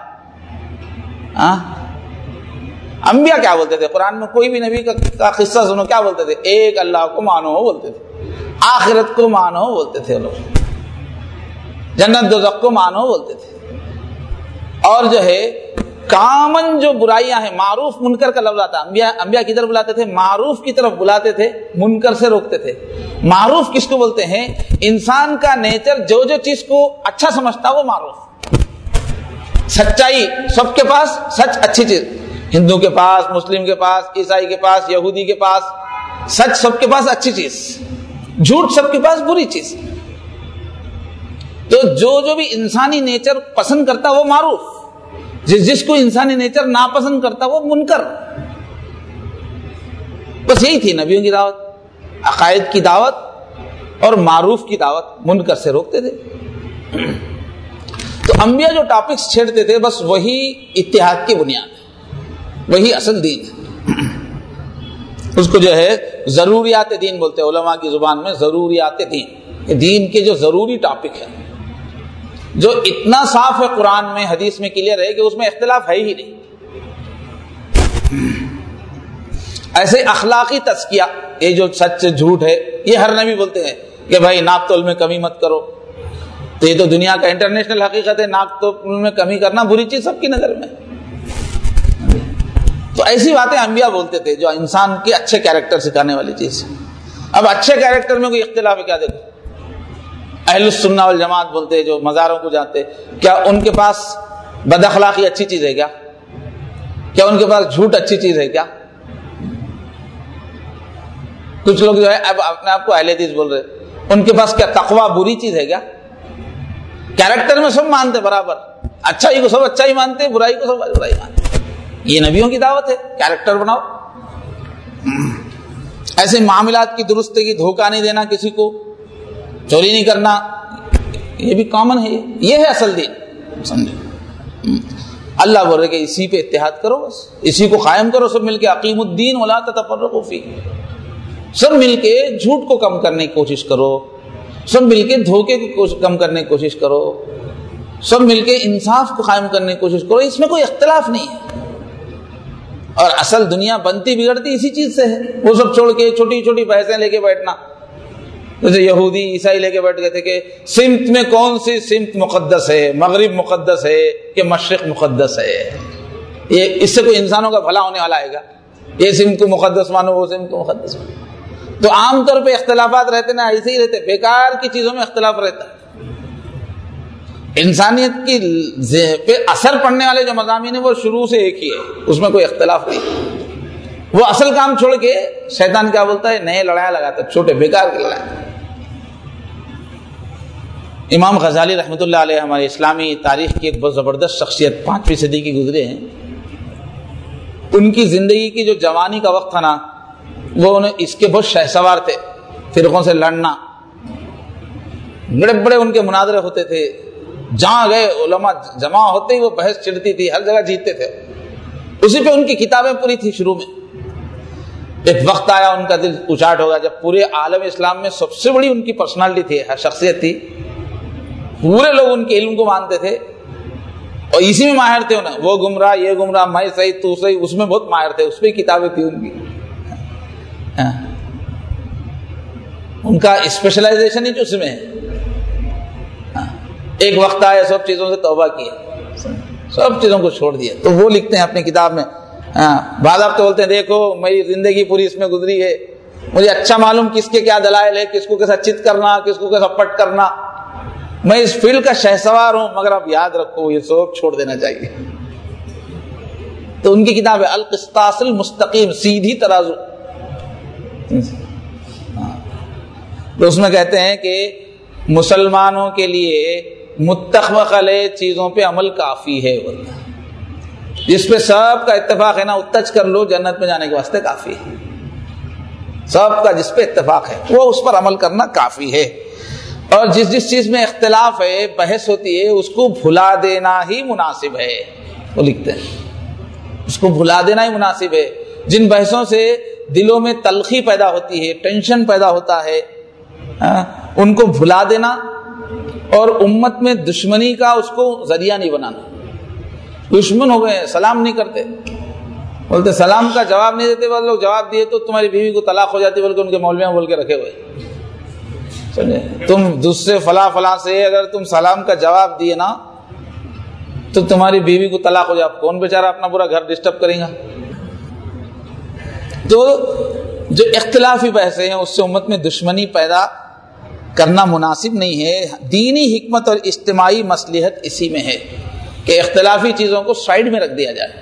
انبیاء کیا بولتے تھے؟ قرآن میں کوئی بھی نبی کا قصہ سنو, کیا بولتے تھے؟ ایک اللہ کو مانو بولتے تھے, آخرت کو مانو بولتے تھے لوگ, جنت دوزخ کو مانو بولتے تھے. اور جو ہے کامن جو برائیاں ہیں, معروف منکر کا لفظ آتا ہے, انبیاء کدھر بلاتے تھے؟ معروف کی طرف بلاتے تھے, منکر سے روکتے تھے. معروف کس کو بولتے ہیں؟ انسان کا نیچر جو چیز کو اچھا سمجھتا وہ معروف. سچائی سب کے پاس, سچ اچھی چیز, ہندو کے پاس, مسلم کے پاس, عیسائی کے پاس, یہودی کے پاس, سچ سب کے پاس اچھی چیز, جھوٹ سب کے پاس بری چیز. تو جو بھی انسانی نیچر پسند کرتا وہ معروف, جس کو انسانی نیچر ناپسند کرتا وہ منکر. بس یہی تھی نبیوں کی دعوت, عقائد کی دعوت اور معروف کی دعوت, منکر سے روکتے تھے. تو انبیاء جو ٹاپکس چھیڑتے تھے بس وہی اتحاد کی بنیاد ہے, وہی اصل دین ہے. اس کو جو ہے ضروریات دین بولتے ہیں علماء کی زبان میں, ضروریات دین, دین کے جو ضروری ٹاپک ہے, جو اتنا صاف ہے قرآن میں حدیث میں کلیئر ہے کہ اس میں اختلاف ہے ہی نہیں. ایسے اخلاقی تزکیہ, یہ جو سچ جھوٹ ہے یہ ہر نبی بولتے ہیں کہ بھائی ناپ تول میں کمی مت کرو. تو یہ تو دنیا کا انٹرنیشنل حقیقت ہے, ناپ تول میں کمی کرنا بری چیز سب کی نظر میں. تو ایسی باتیں انبیاء بولتے تھے جو انسان کے اچھے کیریکٹر سکھانے والی چیز. اب اچھے کیریکٹر میں کوئی اختلاف ہے کیا؟ دیکھو اہل السنہ والجماعت بولتے جو مزاروں کو جاتے, کیا ان کے پاس بد اخلاقی اچھی چیز ہے کیا؟ کیا ان کے پاس جھوٹ اچھی چیز ہے کیا؟ کچھ لوگ جو ہے اب اپنے آپ کو اہل حدیث بول رہے, ان کے پاس کیا تقویٰ بری چیز ہے کیا؟ کیریکٹر میں سب مانتے برابر, اچھائی کو سب اچھا ہی مانتے, برائی کو سب برائی مانتے. یہ نبیوں کی دعوت ہے, کیریکٹر بناؤ. ایسے معاملات کی درستگی, دھوکہ نہیں دینا کسی کو, چوری نہیں کرنا, یہ بھی کامن ہے. یہ ہے اصل دین, سمجھے؟ اللہ بول رہے کہ اسی پہ اتحاد کرو, بس اسی کو قائم کرو سب مل کے. اقیم الدین ولا تتفرقوا فیہ, سب مل کے جھوٹ کو کم کرنے کی کوشش کرو, سب مل کے دھوکے کو کم کرنے کی کوشش کرو, سب مل کے انصاف کو قائم کرنے کی کوشش کرو. اس میں کوئی اختلاف نہیں ہے. اور اصل دنیا بنتی بگڑتی اسی چیز سے ہے. وہ سب چھوڑ کے چھوٹی چھوٹی بحثیں لے کے بیٹھنا, جیسے یہودی عیسائی لے کے بیٹھ گئے تھے کہ سمت میں کون سی سمت مقدس ہے, مغرب مقدس ہے کہ مشرق مقدس ہے. یہ اس سے کوئی انسانوں کا بھلا ہونے والا ہے گا؟ یہ سمت کو مقدس مانو, وہ سمت کو مقدس مانو. تو عام طور پہ اختلافات رہتے نا, ایسے ہی رہتے, بیکار کی چیزوں میں اختلاف رہتا ہے. انسانیت کی پہ اثر پڑنے والے جو مضامین ہیں وہ شروع سے ایک ہی ہے, اس میں کوئی اختلاف نہیں. وہ اصل کام چھوڑ کے شیطان کیا بولتا ہے, نئے لڑائیاں لگاتا ہے, چھوٹے بیکار کی لڑائیاں. امام غزالی رحمۃ اللہ علیہ ہماری اسلامی تاریخ کی ایک بہت زبردست شخصیت, 5ویں صدی کی گزرے ہیں. ان کی زندگی کی جو جوانی کا وقت تھا نا, وہ اس کے بہت شہسوار تھے. فرقوں سے لڑنا, بڑے بڑے ان کے مناظرے ہوتے تھے, جہاں گئے علماء جمع ہوتے ہی وہ بحث چھڑتی تھی, ہر جگہ جیتتے تھے. اسی پہ ان کی کتابیں پوری تھی. شروع میں ایک وقت آیا ان کا دل اچاٹ ہوگا جب پورے عالم اسلام میں سب سے بڑی ان کی پرسنالٹی تھی, شخصیت تھی, پورے لوگ ان کے علم کو مانتے تھے اور اسی میں ماہر تھے. انہیں وہ گمراہ یہ گمراہ, میں صحیح تو صحیح, اس میں بہت ماہر تھے. اس پہ کتابیں تھی ان کی. ان کا اسپیشلائزیشن ہی اس میں ہے. ایک وقت آیا سب چیزوں سے توبہ کیا, سب چیزوں کو چھوڑ دیا. تو وہ لکھتے ہیں اپنی کتاب میں, بعض آپ تو بولتے ہیں دیکھو میری زندگی پوری اس میں گزری ہے, مجھے اچھا معلوم کس کے کیا دلائل ہے, کس کو کیسا چت کرنا, کس کو کیسا پٹ کرنا. میں اس فیلڈ کا شہسوار ہوں, مگر آپ یاد رکھو یہ سب چھوڑ دینا چاہیے. تو ان کی کتاب ہے القسطاس المستقیم, سیدھی ترازو. تو اس میں کہتے ہیں کہ مسلمانوں کے لیے متفق علیہ چیزوں پہ عمل کافی ہے. جس پہ سب کا اتفاق ہے نا اتج کر لو، جنت میں جانے کے واسطے کافی ہے. سب کا جس پہ اتفاق ہے وہ اس پر عمل کرنا کافی ہے. اور جس چیز میں اختلاف ہے، بحث ہوتی ہے، اس کو بھلا دینا ہی مناسب ہے. وہ لکھتے ہیں اس کو بھلا دینا ہی مناسب ہے. جن بحثوں سے دلوں میں تلخی پیدا ہوتی ہے، ٹینشن پیدا ہوتا ہے، ان کو بھلا دینا اور امت میں دشمنی کا اس کو ذریعہ نہیں بنانا. دشمن ہو گئے، سلام نہیں کرتے، بولتے سلام کا جواب نہیں دیتے. وہ لوگ جواب دیے تو تمہاری بیوی کو طلاق ہو جاتی، بلکہ ان کے مولویاں بول کے رکھے ہوئے. سمجھے؟ تم دوسرے فلاں سے اگر تم سلام کا جواب دیے نا تو تمہاری بیوی کو طلاق ہو جائے. کون بیچارہ اپنا پورا گھر ڈسٹرب کرے گا؟ تو جو اختلافی بحثیں ہیں اس سے امت میں دشمنی پیدا کرنا مناسب نہیں ہے. دینی حکمت اور اجتماعی مصلحت اسی میں ہے کہ اختلافی چیزوں کو سائیڈ میں رکھ دیا جائے.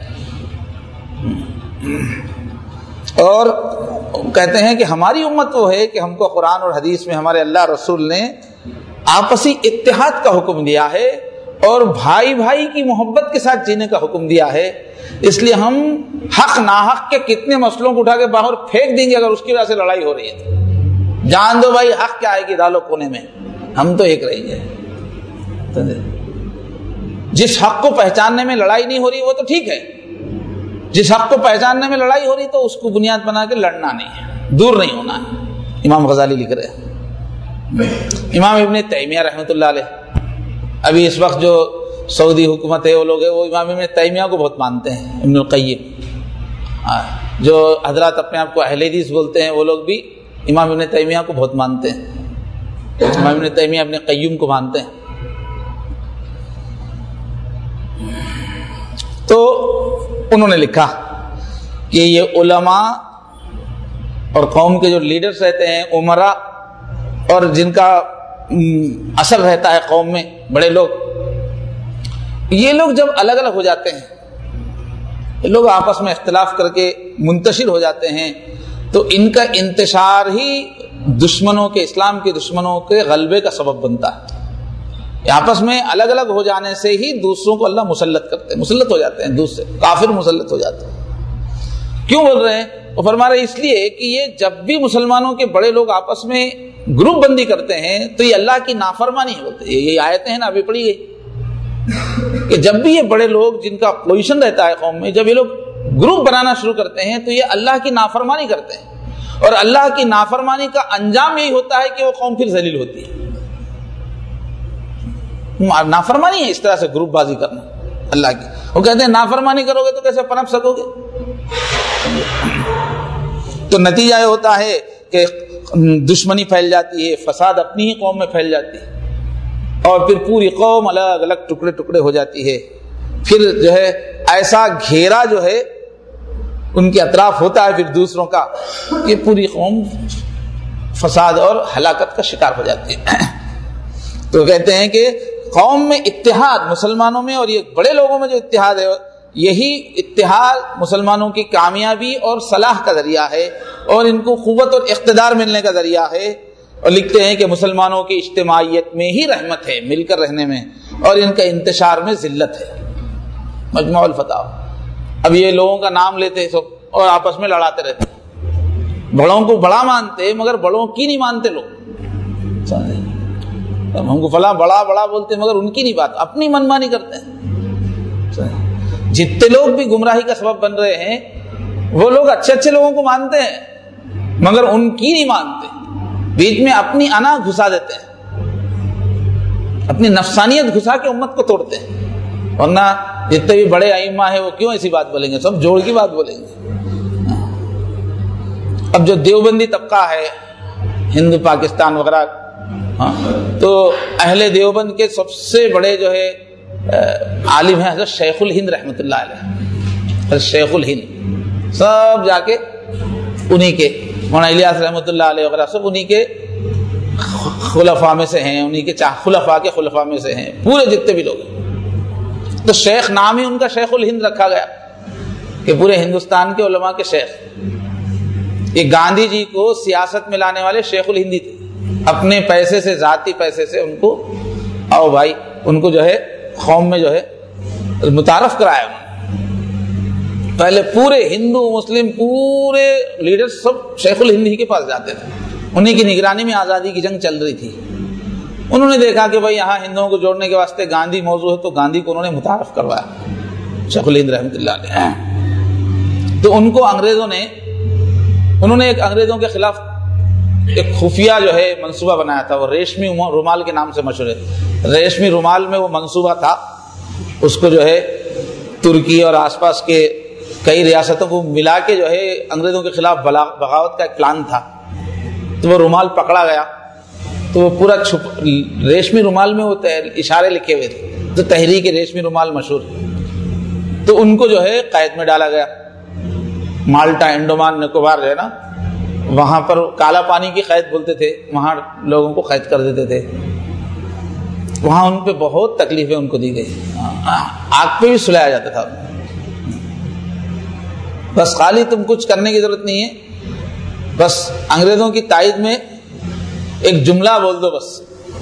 اور کہتے ہیں کہ ہماری امت وہ ہے کہ ہم کو قرآن اور حدیث میں ہمارے اللہ رسول نے آپسی اتحاد کا حکم دیا ہے اور بھائی بھائی کی محبت کے ساتھ جینے کا حکم دیا ہے. اس لیے ہم حق ناحق کے کتنے مسئلوں کو اٹھا کے باہر پھینک دیں گے اگر اس کی وجہ سے لڑائی ہو رہی ہے تو جان دو بھائی حق کیا ہے کہ ڈالو کونے میں، ہم تو ایک رہیں گے. جس حق کو پہچاننے میں لڑائی نہیں ہو رہی وہ تو ٹھیک ہے، جس حق کو پہچاننے میں لڑائی ہو رہی تو اس کو بنیاد بنا کے لڑنا نہیں ہے، دور نہیں ہونا ہے. امام غزالی لکھ رہے ہیں. امام ابن تیمیہ رحمۃ اللہ علیہ، ابھی اس وقت جو سعودی حکومت ہے وہ لوگ ہیں وہ امام ابن تیمیہ کو بہت مانتے ہیں. ابن القیم، جو حضرات اپنے آپ کو اہل حدیث بولتے ہیں وہ لوگ بھی امام ابن تیمیہ کو بہت مانتے ہیں. امام ابن تیمیہ ابن قیم کو مانتے ہیں. تو انہوں نے لکھا کہ یہ علماء اور قوم کے جو لیڈرز رہتے ہیں، عمراء اور جن کا اثر رہتا ہے قوم میں، بڑے لوگ، یہ لوگ جب الگ الگ ہو جاتے ہیں، لوگ آپس میں اختلاف کر کے منتشر ہو جاتے ہیں، تو ان کا انتشار ہی دشمنوں کے، اسلام کے دشمنوں کے غلبے کا سبب بنتا ہے. آپس میں الگ الگ ہو جانے سے ہی دوسروں کو اللہ مسلط کرتے ہیں، مسلط ہو جاتے ہیں، دوسرے کافر مسلط ہو جاتے ہیں. کیوں بول رہے ہیں؟ وہ فرما رہے اس لیے کہ یہ جب بھی مسلمانوں کے بڑے لوگ آپس میں گروپ بندی کرتے ہیں تو یہ اللہ کی نافرمانی ہوتی ہے. یہ آیتیں ہیں نا ابھی پڑھی گئی کہ جب بھی یہ بڑے لوگ جن کا پوزیشن رہتا ہے قوم میں، جب یہ لوگ گروپ بنانا شروع کرتے ہیں تو یہ اللہ کی نافرمانی کرتے ہیں، اور اللہ کی نافرمانی کا انجام یہی ہوتا ہے کہ وہ قوم پھر ذلیل ہوتی ہے. نافرمانی ہے اس طرح سے گروپ بازی کرنا اللہ کی. وہ کہتے ہیں نافرمانی کرو گے تو کیسے پنپ سکو گے؟ تو نتیجہ یہ ہوتا ہے کہ دشمنی پھیل جاتی ہے، فساد اپنی ہی قوم میں پھیل جاتی ہے، اور پھر پوری قوم الگ الگ ٹکڑے ٹکڑے ہو جاتی ہے. پھر جو ہے ایسا گھیرا جو ہے ان کے اطراف ہوتا ہے پھر دوسروں کا، یہ پوری قوم فساد اور ہلاکت کا شکار ہو جاتی ہے. تو کہتے ہیں کہ قوم میں اتحاد، مسلمانوں میں اور یہ بڑے لوگوں میں جو اتحاد ہے، یہی اتحاد مسلمانوں کی کامیابی اور صلاح کا ذریعہ ہے، اور ان کو قوت اور اقتدار ملنے کا ذریعہ ہے. اور لکھتے ہیں کہ مسلمانوں کی اجتماعیت میں ہی رحمت ہے، مل کر رہنے میں، اور ان کا انتشار میں ذلت ہے. مجموع الفتاوی. اب یہ لوگوں کا نام لیتے سب اور آپس میں لڑاتے رہتے، بڑوں کو بڑا مانتے مگر بڑوں کی نہیں مانتے لوگ. ہم کو فلاں بڑا بڑا بولتے مگر ان کی نہیں بات، اپنی منمانی کرتے ہیں. جتنے لوگ بھی گمراہی کا سبب بن رہے ہیں وہ لوگ اچھے اچھے لوگوں کو مانتے ہیں مگر ان کی نہیں مانتے، بیچ میں اپنی انا گھسا دیتے ہیں، اپنی نفسانیت گھسا کے امت کو توڑتے ہیں. ورنہ جتنے بھی بڑے ائمہ ہیں وہ کیوں ایسی بات بولیں گے؟ سب جوڑ کی بات بولیں گے. اب جو دیوبندی طبقہ ہے ہند پاکستان وغیرہ، تو اہل دیوبند کے سب سے بڑے جو ہے عالم ہیں حضرت شیخ الہند رحمۃ اللہ علیہ. حضرت شیخ الہند سب جا کے انہی کے، مولانا الیاس رحمۃ اللہ علیہ وغیرہ سب انہی کے خلفاء میں سے ہیں، انہی کے خلفاء کے خلفاء میں سے ہیں پورے جتنے بھی لوگ ہیں. تو شیخ نام ہی ان کا شیخ الہند رکھا گیا کہ پورے ہندوستان کے علماء کے شیخ. یہ گاندھی جی کو سیاست میں لانے والے شیخ الہندی تھے. اپنے پیسے سے، ذاتی پیسے سے ان کو آؤ بھائی، ان کو جو ہے قوم میں جو ہے متعارف کرایا انہوں نے. پہلے پورے ہندو مسلم پورے لیڈر سب شیخ الہند ہی کے پاس جاتے تھے، انہیں کی نگرانی میں آزادی کی جنگ چل رہی تھی۔ انہوں نے دیکھا کہ بھائی یہاں ہندوؤں کو جوڑنے کے واسطے گاندھی موضوع ہے، تو گاندھی کو انہوں نے متعارف کروایا، شیخ الہند رحمۃ اللہ علیہ۔ تو ان کو انہوں نے ایک انگریزوں کے خلاف ایک خفیہ جو ہے منصوبہ بنایا تھا، وہ ریشمی رومال کے نام سے مشہور ہے۔ ریشمی رومال میں وہ منصوبہ تھا، اس کو جو ہے ترکی اور آس پاس کے کئی ریاستوں کو ملا کے جو ہے انگریزوں کے خلاف بغاوت کا ایک پلان تھا۔ تو وہ رومال پکڑا گیا، تو وہ پورا ریشمی رومال میں وہ اشارے لکھے ہوئے تھے، تو تحریک ریشمی رومال مشہور ہے۔ تو ان کو جو ہے قید میں ڈالا گیا، مالٹا، انڈومان نکوبار جو ہے نا، وہاں پر کالا پانی کی قید بولتے تھے، وہاں لوگوں کو قید کر دیتے تھے۔ وہاں ان پہ بہت تکلیفیں ان کو دی گئی، آگ پہ بھی سلایا جاتا تھا۔ بس خالی تم کچھ کرنے کی ضرورت نہیں ہے، بس انگریزوں کی تائید میں ایک جملہ بول دو بس۔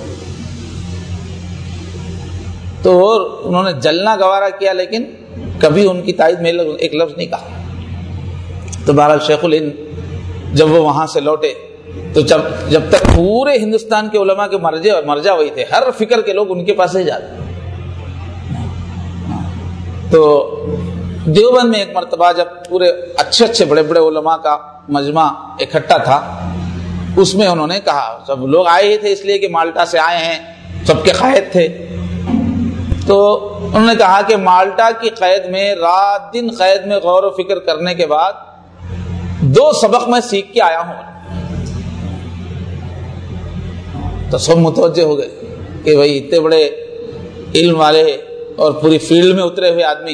تو انہوں نے جلنا گوارا کیا، لیکن کبھی ان کی تائید میں ایک لفظ نہیں کہا۔ تو بہرحال شیخ الہند جب وہ وہاں سے لوٹے، تو جب تک پورے ہندوستان کے علماء کے مرجع وہی تھے، ہر فکر کے لوگ ان کے پاس ہی جاتے۔ تو دیوبند میں ایک مرتبہ جب پورے اچھے بڑے بڑے علماء کا مجمع اکٹھا تھا، اس میں انہوں نے کہا، سب لوگ آئے ہی تھے اس لیے کہ مالٹا سے آئے ہیں، سب کے قائد تھے، تو انہوں نے کہا کہ مالٹا کی قید میں رات دن قید میں غور و فکر کرنے کے بعد 2 سبق میں سیکھ کے آیا ہوں۔ تو سب متوجہ ہو گئے کہ بھائی اتنے بڑے علم والے اور پوری فیلڈ میں اترے ہوئے آدمی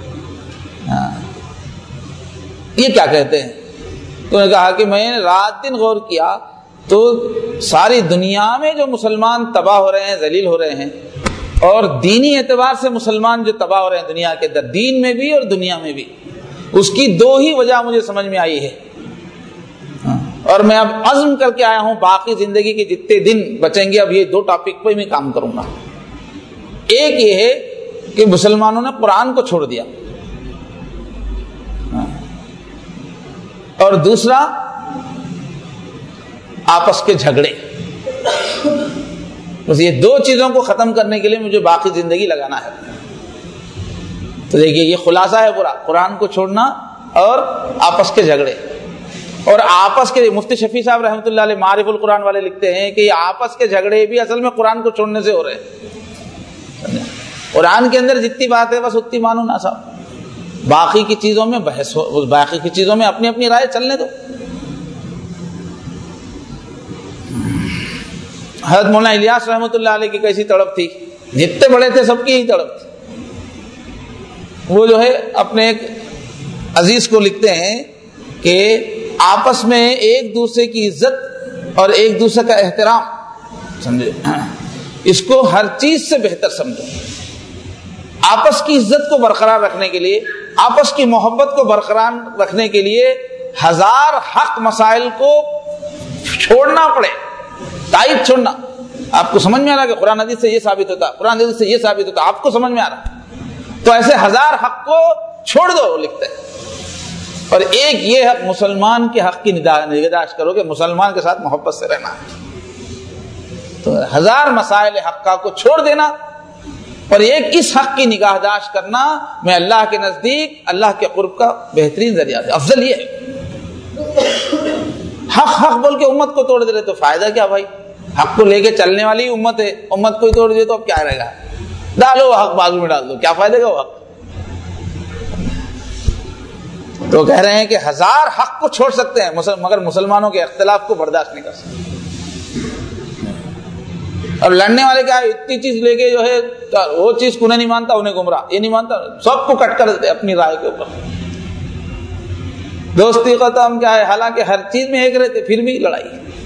یہ کیا کہتے ہیں۔ تو انہوں نے کہا کہ میں نے رات دن غور کیا، تو ساری دنیا میں جو مسلمان تباہ ہو رہے ہیں، ذلیل ہو رہے ہیں، اور دینی اعتبار سے مسلمان جو تباہ ہو رہے ہیں دنیا کے اندر، دین میں بھی اور دنیا میں بھی، اس کی 2 ہی وجہ مجھے سمجھ میں آئی ہے، اور میں اب عزم کر کے آیا ہوں باقی زندگی کے جتنے دن بچیں گے اب یہ 2 ٹاپک پہ میں کام کروں گا۔ ایک یہ ہے کہ مسلمانوں نے قرآن کو چھوڑ دیا، اور دوسرا آپس کے جھگڑے۔ بس یہ 2 چیزوں کو ختم کرنے کے لیے مجھے باقی زندگی لگانا ہے۔ تو دیکھیے یہ خلاصہ ہے پورا، قرآن کو چھوڑنا اور آپس کے جھگڑے۔ اور آپس کے مفتی شفیع صاحب رحمۃ اللہ علیہ معارف القرآن والے لکھتے ہیں کہ یہ آپس کے جھگڑے بھی اصل میں قرآن کو چھوڑنے سے ہو رہے ہیں۔ قرآن کے اندر جتنی بات ہے بس اتنی مانو نا صاحب، باقی کی چیزوں میں بحث ہو، باقی کی چیزوں میں اپنی اپنی رائے چلنے دو۔ حضرت مولانا الیاس رحمۃ اللہ علیہ کی کیسی تڑپ تھی، جتنے بڑے تھے سب کی ہی تڑپ تھی۔ وہ جو ہے اپنے ایک عزیز کو لکھتے ہیں کہ آپس میں ایک دوسرے کی عزت اور ایک دوسرے کا احترام سمجھے، اس کو ہر چیز سے بہتر سمجھو۔ آپس کی عزت کو برقرار رکھنے کے لیے، آپس کی محبت کو برقرار رکھنے کے لیے 1000 حق مسائل کو چھوڑنا پڑے، تائید چھوڑنا۔ آپ کو سمجھ میں آ رہا کہ قرآن حدیث سے یہ ثابت ہوتا، قرآن حدیث سے یہ ثابت ہوتا، آپ کو سمجھ میں آ رہا، تو ایسے 1000 حق کو چھوڑ دو، لکھتے ہیں۔ اور ایک یہ حق مسلمان کے حق کی نگہداشت کرو کہ مسلمان کے ساتھ محبت سے رہنا ہے۔ تو 1000 مسائل حقہ کو چھوڑ دینا اور ایک اس حق کی نگہداشت کرنا میں اللہ کے نزدیک اللہ کے قرب کا بہترین ذریعہ ہے۔ افضل یہ ہے، حق بول کے امت کو توڑ دے رہے تو فائدہ کیا بھائی؟ حق کو لے کے چلنے والی امت ہے، امت کو ہی توڑ دے تو اب کیا رہے گا؟ ڈالو حق بازو میں ڈال دو، کیا فائدہ گا وہ حق؟ تو کہہ رہے ہیں کہ 1000 حق کو چھوڑ سکتے ہیں مگر مسلمانوں کے اختلاف کو برداشت نہیں کر سکتے۔ اب لڑنے والے کیا ہے، اتنی چیز لے کے جو ہے وہ چیز کو نہیں مانتا انہیں گمراہ، یہ نہیں مانتا، سب کو کٹ کر دیتے اپنی رائے کے اوپر۔ دوستی ختم کیا ہے، حالانکہ ہر چیز میں ایک رہتے پھر بھی لڑائی۔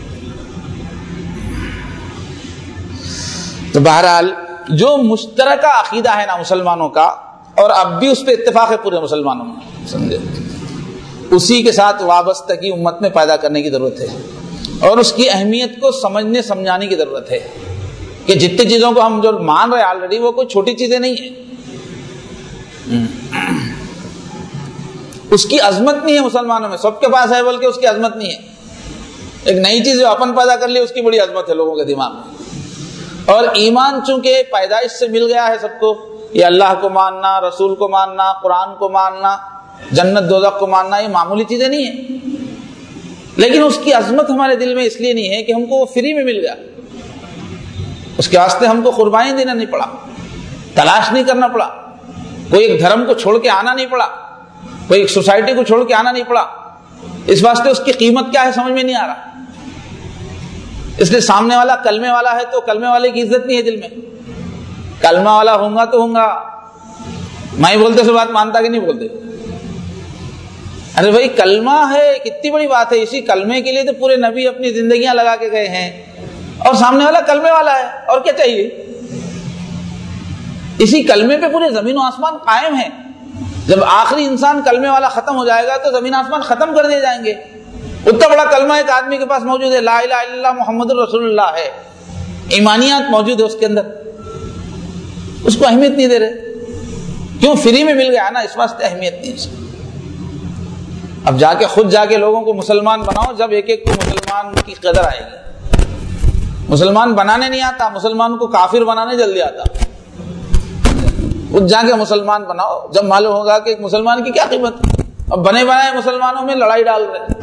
تو بہرحال جو مشترکہ عقیدہ ہے نا مسلمانوں کا، اور اب بھی اس پہ اتفاق ہے پورے مسلمانوں میں، سمجھے، اسی کے ساتھ وابستگی امت میں پیدا کرنے کی ضرورت ہے، اور اس کی اہمیت کو سمجھنے سمجھانے کی ضرورت ہے کہ جتنی چیزوں کو ہم جو مان رہے ہیں آلریڈی وہ کوئی چھوٹی چیزیں نہیں ہیں۔ اس کی عظمت نہیں ہے مسلمانوں میں، سب کے پاس ہے بلکہ اس کی عظمت نہیں ہے. ایک نئی چیز جو اپن پیدا کر لی اس کی بڑی عظمت ہے لوگوں کے دماغ میں. اور ایمان چونکہ پیدائش سے مل گیا ہے سب کو، یہ اللہ کو ماننا، رسول کو ماننا، قرآن کو ماننا، جنت دوزخ کو ماننا، یہ معمولی چیزیں نہیں ہیں. لیکن اس کی عظمت ہمارے دل میں اس لیے نہیں ہے کہ ہم کو وہ فری میں مل گیا، اس کے واسطے ہم کو قربانی دینا نہیں پڑا، تلاش نہیں کرنا پڑا، کوئی ایک دھرم کو چھوڑ کے آنا نہیں پڑا، کوئی ایک سوسائٹی کو چھوڑ کے آنا نہیں پڑا. اس واسطے اس کی قیمت کیا ہے سمجھ میں نہیں آ رہا. اس لیے سامنے والا کلمے والا ہے تو کلمے والے کی عزت نہیں ہے دل میں. کلمہ والا ہوں گا تو ہوں گا، میں بولتے سے بات مانتا کہ نہیں بولتے. ارے بھائی کلمہ ہے، کتنی بڑی بات ہے. اسی کلمے کے لیے تو پورے نبی اپنی زندگیاں لگا کے گئے ہیں، اور سامنے والا کلمے والا ہے، اور کیا چاہیے. اسی کلمے پہ پورے زمین و آسمان قائم ہے. جب آخری انسان کلمے والا ختم ہو جائے گا تو زمین آسمان ختم کر دیے جائیں گے. اتنا بڑا کلمہ ایک آدمی کے پاس موجود ہے، لا الہ الا اللہ محمد الرسول اللہ ہے، ایمانیات موجود ہے اس کے اندر، اس کو اہمیت نہیں دے رہے. کیوں؟ فری میں مل گیا نا، اس واسطے اہمیت نہیں ہے. اب جا کے خود جا کے لوگوں کو مسلمان بناؤ، جب ایک ایک کو مسلمان کی قدر آئے گی. مسلمان بنانے نہیں آتا، مسلمان کو کافر بنانے جلدی آتا. خود جا کے مسلمان بناؤ، جب معلوم ہوگا کہ ایک مسلمان کی کیا قیمت ہے. اب بنے بنائے مسلمانوں میں لڑائی ڈال رہے.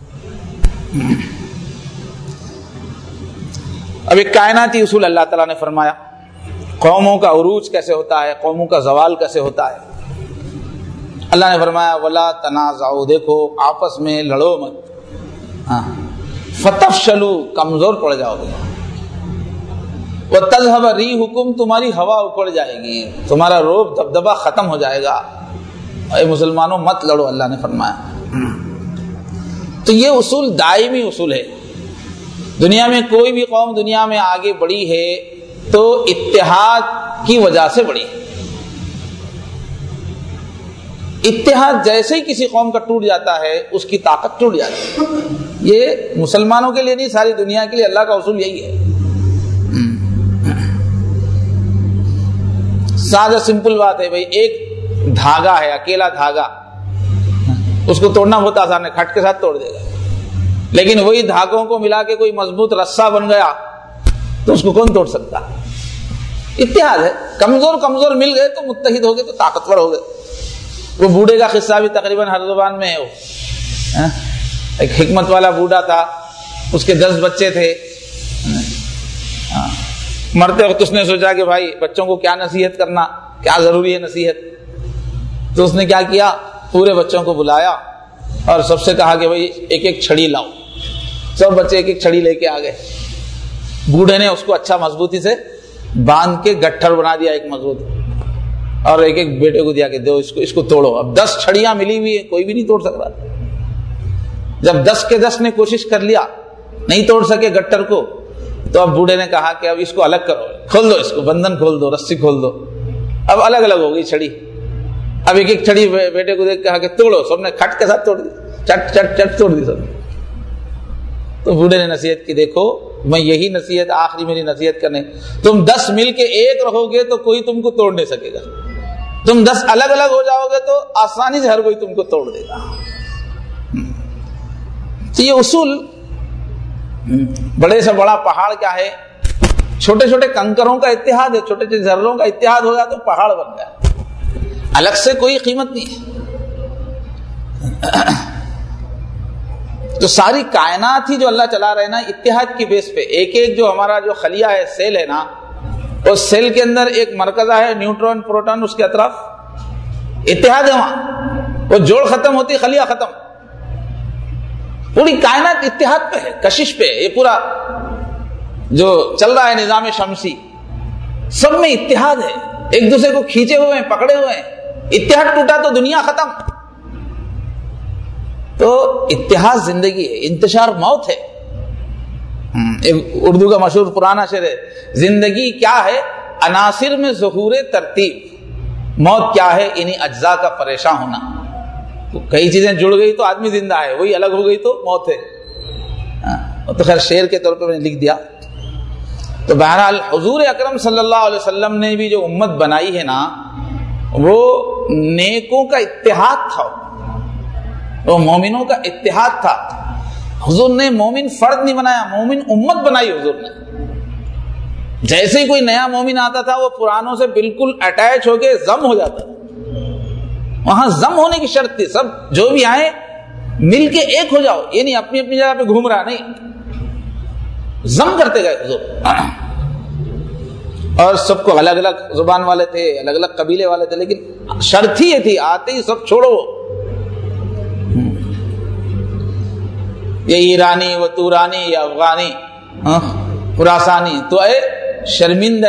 اب ایک کائناتی اصول اللہ تعالیٰ نے فرمایا، قوموں کا عروج کیسے ہوتا ہے، قوموں کا زوال کیسے ہوتا ہے. اللہ نے فرمایا وَلَا تَنَازَعُوا، دیکھو آپس میں لڑو مت، فَتَفْشَلُوا، کمزور پڑ جاؤ گے، وَتَذْهَبَ رِيحُكُمْ، تمہاری ہوا اکڑ جائے گی، تمہارا روب دبدبہ ختم ہو جائے گا. اے مسلمانوں مت لڑو، اللہ نے فرمایا. تو یہ اصول دائمی اصول ہے. دنیا میں کوئی بھی قوم دنیا میں آگے بڑھی ہے تو اتحاد کی وجہ سے بڑھی. اتحاد جیسے ہی کسی قوم کا ٹوٹ جاتا ہے اس کی طاقت ٹوٹ جاتی ہے. یہ مسلمانوں کے لیے نہیں، ساری دنیا کے لیے اللہ کا اصول یہی ہے. سادہ سمپل بات ہے بھائی، ایک دھاگا ہے، اکیلا دھاگا، اس کو توڑنا بہت آسان ہے، کھٹ کے ساتھ توڑ دے گا. لیکن وہی دھاگوں کو ملا کے کوئی مضبوط رسہ بن گیا تو اس کو کون توڑ سکتا. اتحاد ہے. کمزور کمزور مل گئے تو متحد ہو گئے تو طاقتور ہو گئے. وہ بوڑھے کا قصہ بھی تقریباً ہر زبان میں ہے. وہ ایک حکمت والا بوڑھا تھا، اس کے 10 بچے تھے. مرتے وقت اس نے سوچا کہ بھائی بچوں کو کیا نصیحت کرنا، کیا ضروری ہے نصیحت. تو اس نے کیا کیا، پورے بچوں کو بلایا اور سب سے کہا کہ بھائی ایک ایک چھڑی لاؤ. سب بچے ایک ایک چھڑی لے کے آ گئے. بوڑھے نے اس کو اچھا مضبوطی سے باندھ کے گٹھر بنا دیا ایک مضبوط، اور ایک ایک بیٹے کو دیا کہ دو اس کو توڑو. اب 10 چھڑیاں ملی ہوئی ہیں، کوئی بھی نہیں توڑ سک رہا. جب 10 کے 10 نے کوشش کر لیا، نہیں توڑ سکے گٹھر کو، تو اب بوڑھے نے کہا کہ اب اس کو الگ کرو، کھول دو، اس کو بندھن کھول دو، رسی کھول دو. اب الگ الگ ہو گئی چھڑی. اب ایک ایک چھڑی بیٹے کو دیکھ کہا کہ توڑو. سب نے کھٹ کے ساتھ توڑ دی، چٹ چٹ چٹ توڑ دی سب. تو بوڑھے نے نصیحت کی، دیکھو میں یہی نصیحت آخری میری نصیحت کرنے، تم 10 مل کے ایک رہو گے تو کوئی تم کو توڑ نہیں سکے گا. تم 10 الگ الگ ہو جاؤ گے تو آسانی سے ہر کوئی تم کو توڑ دے گا. تو یہ اصول، بڑے سے بڑا پہاڑ کیا ہے، چھوٹے چھوٹے کنکروں کا اتحاد ہے. چھوٹے چھوٹے ذروں کا اتحاد ہو جائے تو پہاڑ بن گیا. الگ سے کوئی قیمت نہیں ہے. تو ساری کائنات ہی جو اللہ چلا رہے نا اتحاد کی بیس پہ. ایک ایک جو ہمارا جو خلیہ ہے، سیل ہے نا، اس سیل کے اندر ایک مرکزہ ہے، نیوٹرون پروٹون، اس کے اطراف اتحاد ہے. وہاں وہ جوڑ ختم ہوتی، خلیہ ختم. پوری کائنات اتحاد پہ ہے، کشش پہ. یہ پورا جو چل رہا ہے نظام شمسی، سب میں اتحاد ہے. ایک دوسرے کو کھینچے ہوئے ہیں، پکڑے ہوئے ہیں. اتحاد ٹوٹا تو دنیا ختم. تو اتحاد زندگی ہے، انتشار موت ہے. ایک اردو کا مشہور پرانا شعر ہے، زندگی کیا ہے، عناصر میں ظہور ترتیب، موت کیا ہے، انہیں اجزاء کا پریشان ہونا. کئی چیزیں جڑ گئی تو آدمی زندہ ہے، وہی الگ ہو گئی تو موت ہے. تو خیر شعر کے طور پہ میں نے لکھ دیا. تو بہرحال حضور اکرم صلی اللہ علیہ وسلم نے بھی جو امت بنائی ہے نا، وہ نیکوں کا اتحاد تھا. وہ مومنوں کا اتحاد تھا. حضور نے مومن فرد نہیں بنایا, مومن امت بنائی حضور نے. جیسے ہی کوئی نیا مومن آتا تھا وہ پرانوں سے بالکل اٹیچ ہو کے ضم ہو جاتا تھا. وہاں ضم ہونے کی شرط تھی, سب جو بھی آئے مل کے ایک ہو جاؤ, یہ نہیں اپنی اپنی جگہ پہ گھوم رہا, نہیں, ضم کرتے گئے حضور. اور سب کو الگ الگ زبان والے تھے, الگ الگ قبیلے والے تھے, لیکن شرط ہی یہ تھی آتے ہی سب چھوڑو, یہ ایرانی وہ تورانی یا افغانی خراسانی, تو اے شرمندہ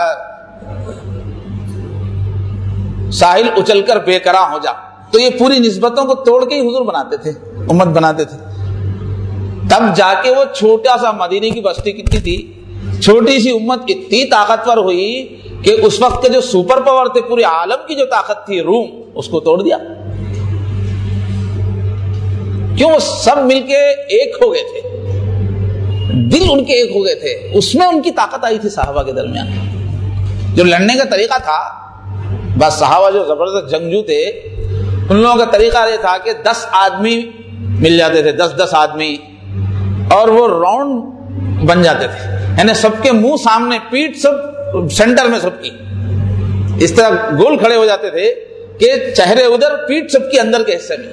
ساحل اچل کر بے قرار ہو جا. تو یہ پوری نسبتوں کو توڑ کے ہی حضور بناتے تھے, امت بناتے تھے. تب جا کے وہ چھوٹا سا مدینے کی بستی کتنی تھی, چھوٹی سی امت اتنی طاقتور ہوئی کہ اس وقت کے جو سپر پاور تھے پورے عالم کی جو طاقت تھی روم, اس کو توڑ دیا. کیوں؟ وہ سب مل کے ایک ہو گئے تھے, دل ان کے ایک ہو گئے تھے, اس میں ان کی طاقت آئی تھی صحابہ کے درمیان. جو لڑنے کا طریقہ تھا, بس صحابہ جو زبردست جنگجو تھے, ان لوگوں کا طریقہ یہ تھا کہ 10 آدمی مل جاتے تھے, 10 آدمی, اور وہ راؤنڈ بن جاتے تھے, یعنی سب کے منہ سامنے, پیٹھ سب سینٹر میں سب کی, اس طرح گول کھڑے ہو جاتے تھے کہ چہرے ادھر, پیٹھ سب کے اندر کے حصے میں.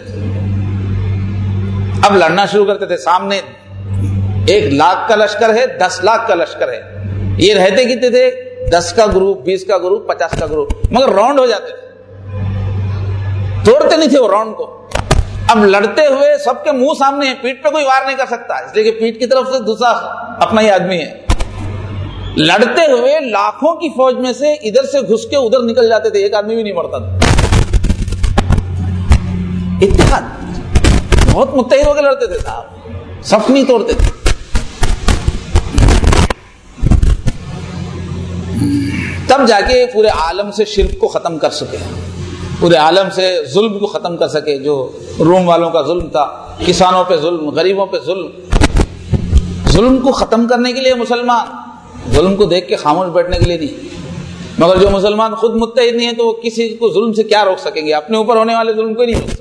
اب لڑنا شروع کرتے تھے. سامنے 1 لاکھ کا لشکر ہے, 10 لاکھ کا لشکر ہے. یہ رہتے کتنے تھے؟ 10 کا گروپ, 20 کا گروپ, 50 کا گروپ, مگر راؤنڈ ہو جاتے تھے, توڑتے نہیں تھے وہ راؤنڈ کو. اب لڑتے ہوئے سب کے منہ سامنے, پیٹھ پہ کوئی وار نہیں کر سکتا, اس لیے کہ پیٹھ کی طرف سے دوسرا اپنا ہی آدمی ہے. لڑتے ہوئے لاکھوں کی فوج میں سے ادھر سے گھس کے ادھر نکل جاتے تھے, ایک آدمی بھی نہیں مرتا تھا. اتحاد, بہت متحد ہو کے لڑتے تھے صاحب, صف نہیں توڑتے تھے. تب جا کے پورے عالم سے شرک کو ختم کر سکے, پورے عالم سے ظلم کو ختم کر سکے. جو روم والوں کا ظلم تھا, کسانوں پہ ظلم, غریبوں پہ ظلم, ظلم کو ختم کرنے کے لیے مسلمان ظلم کو دیکھ کے خاموش بیٹھنے کے لیے نہیں. مگر جو مسلمان خود متحد نہیں ہے تو وہ کسی کو ظلم سے کیا روک سکیں گے؟ اپنے اوپر ہونے والے ظلم کو نہیں روک سکتے.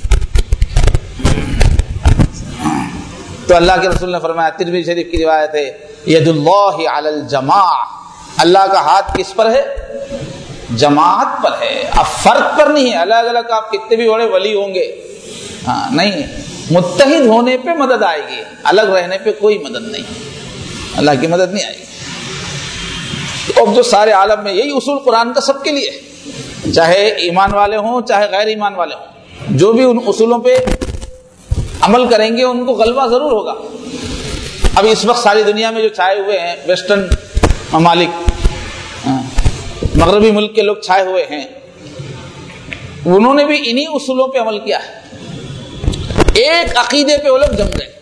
تو اللہ کے رسول نے فرمایا, ترمذی شریف کی روایت ہے, ید اللہ علی الجماع, اللہ کا ہاتھ کس پر ہے؟ جماعت پر ہے. اب فرق پر نہیں ہے, الگ الگ آپ کتنے بھی بڑے ولی ہوں گے, نہیں, متحد ہونے پہ مدد آئے گی, الگ رہنے پہ کوئی مدد نہیں, اللہ کی مدد نہیں آئے گی. اب جو سارے عالم میں یہی اصول قرآن کا سب کے لیے, چاہے ایمان والے ہوں چاہے غیر ایمان والے ہوں, جو بھی ان اصولوں پہ عمل کریں گے ان کو غلبہ ضرور ہوگا. اب اس وقت ساری دنیا میں جو چھائے ہوئے ہیں ویسٹرن ممالک, مغربی ملک کے لوگ چھائے ہوئے ہیں, انہوں نے بھی انہی اصولوں پہ عمل کیا ہے. ایک عقیدے پہ وہ لوگ جم گئے.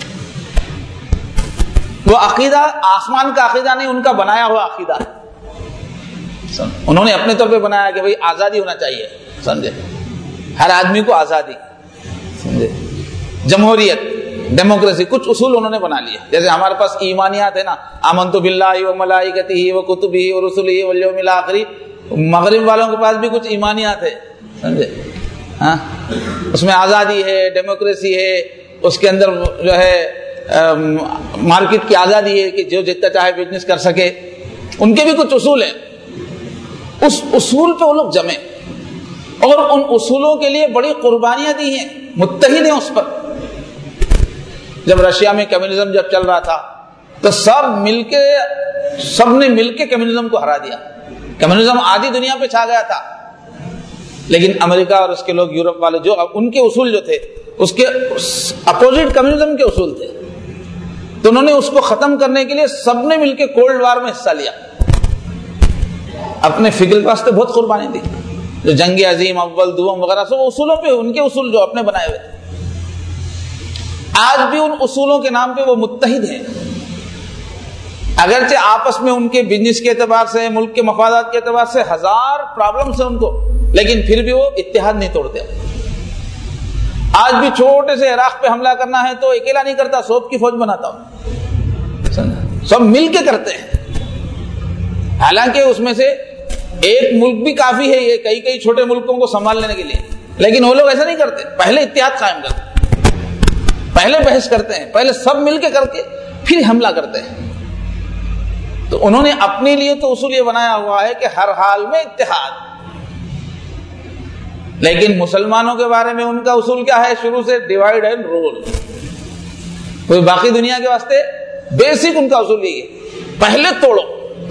وہ عقیدہ آسمان کا عقیدہ نہیں, ان کا بنایا ہوا عقیدہ ہے. انہوں نے اپنے طور پہ بنایا کہ بھئی آزادی ہونا چاہیے, سمجھے, ہر آدمی کو آزادی, سمجھے, جمہوریت, ڈیموکریسی, کچھ اصول انہوں نے بنا لیے. جیسے ہمارے پاس ایمانیات ہے نا, آمنت باللہ و ملائکتہ و کتبہ و رسلہ والیوم الآخر, مغرب والوں کے پاس بھی کچھ ایمانیات ہے, سمجھے, ہاں, اس میں آزادی ہے, ڈیموکریسی ہے, اس کے اندر جو ہے مارکیٹ کی آزادی ہے کہ جو جتنا چاہے بزنس کر سکے. ان کے بھی کچھ اصول ہیں, اس اصول پہ وہ لوگ جمے اور ان اصولوں کے لیے بڑی قربانیاں دی ہیں, متحد ہیں اس پر. جب رشیا میں کمیونزم جب چل رہا تھا تو سب نے مل کے کمیونزم کو ہرا دیا. کمیونزم آدھی دنیا پہ چھا گیا تھا, لیکن امریکہ اور اس کے لوگ, یورپ والے, جو ان کے اصول جو تھے اس کے اپوزٹ کمیونزم کے اصول تھے, تو انہوں نے اس کو ختم کرنے کے لیے سب نے مل کے کولڈ وار میں حصہ لیا. اپنے فکر کے واسطے بہت قربانی دی. جو جنگ عظیم اول دوم وغیرہ سب اصولوں پہ, ان کے اصول جو اپنے بنائے ہوئے تھے. آج بھی ان اصولوں کے نام پہ وہ متحد ہیں, اگرچہ آپس میں ان کے بزنس کے اعتبار سے, ملک کے مفادات کے اعتبار سے 1000 پرابلمس ہیں ان کو, لیکن پھر بھی وہ اتحاد نہیں توڑتے. آج بھی چھوٹے سے عراق پہ حملہ کرنا ہے تو اکیلا نہیں کرتا, 100 کی فوج بناتا ہوں, سب مل کے کرتے ہیں. حالانکہ اس میں سے ایک ملک بھی کافی ہے یہ کئی چھوٹے ملکوں کو سنبھالنے کے لیے, لیکن وہ لوگ ایسا نہیں کرتے، پہلے اتحاد قائم کرتے ہیں، پہلے بحث کرتے ہیں، پہلے سب مل کے کر کے پھر حملہ کرتے ہیں. تو انہوں نے اپنے لیے تو اصول یہ بنایا ہوا ہے کہ ہر حال میں اتحاد. لیکن مسلمانوں کے بارے میں ان کا اصول کیا ہے؟ شروع سے ڈیوائڈ اینڈ رول. کوئی باقی دنیا کے واسطے بیسک ان کا اصول یہی ہے، پہلے توڑو.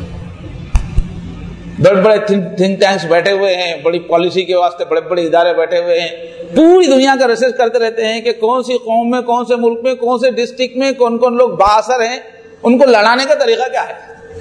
بڑے بڑے تھنک ٹینکس بیٹھے ہوئے ہیں، بڑی پالیسی کے واسطے بڑے بڑے ادارے بیٹھے ہوئے ہیں، پوری دنیا کا ریسرچ کرتے رہتے ہیں کہ کون سی قوم میں، کون سے ملک میں، کون سے ڈسٹرکٹ میں کون کون لوگ بااثر ہیں، ان کو لڑانے کا طریقہ کیا ہے،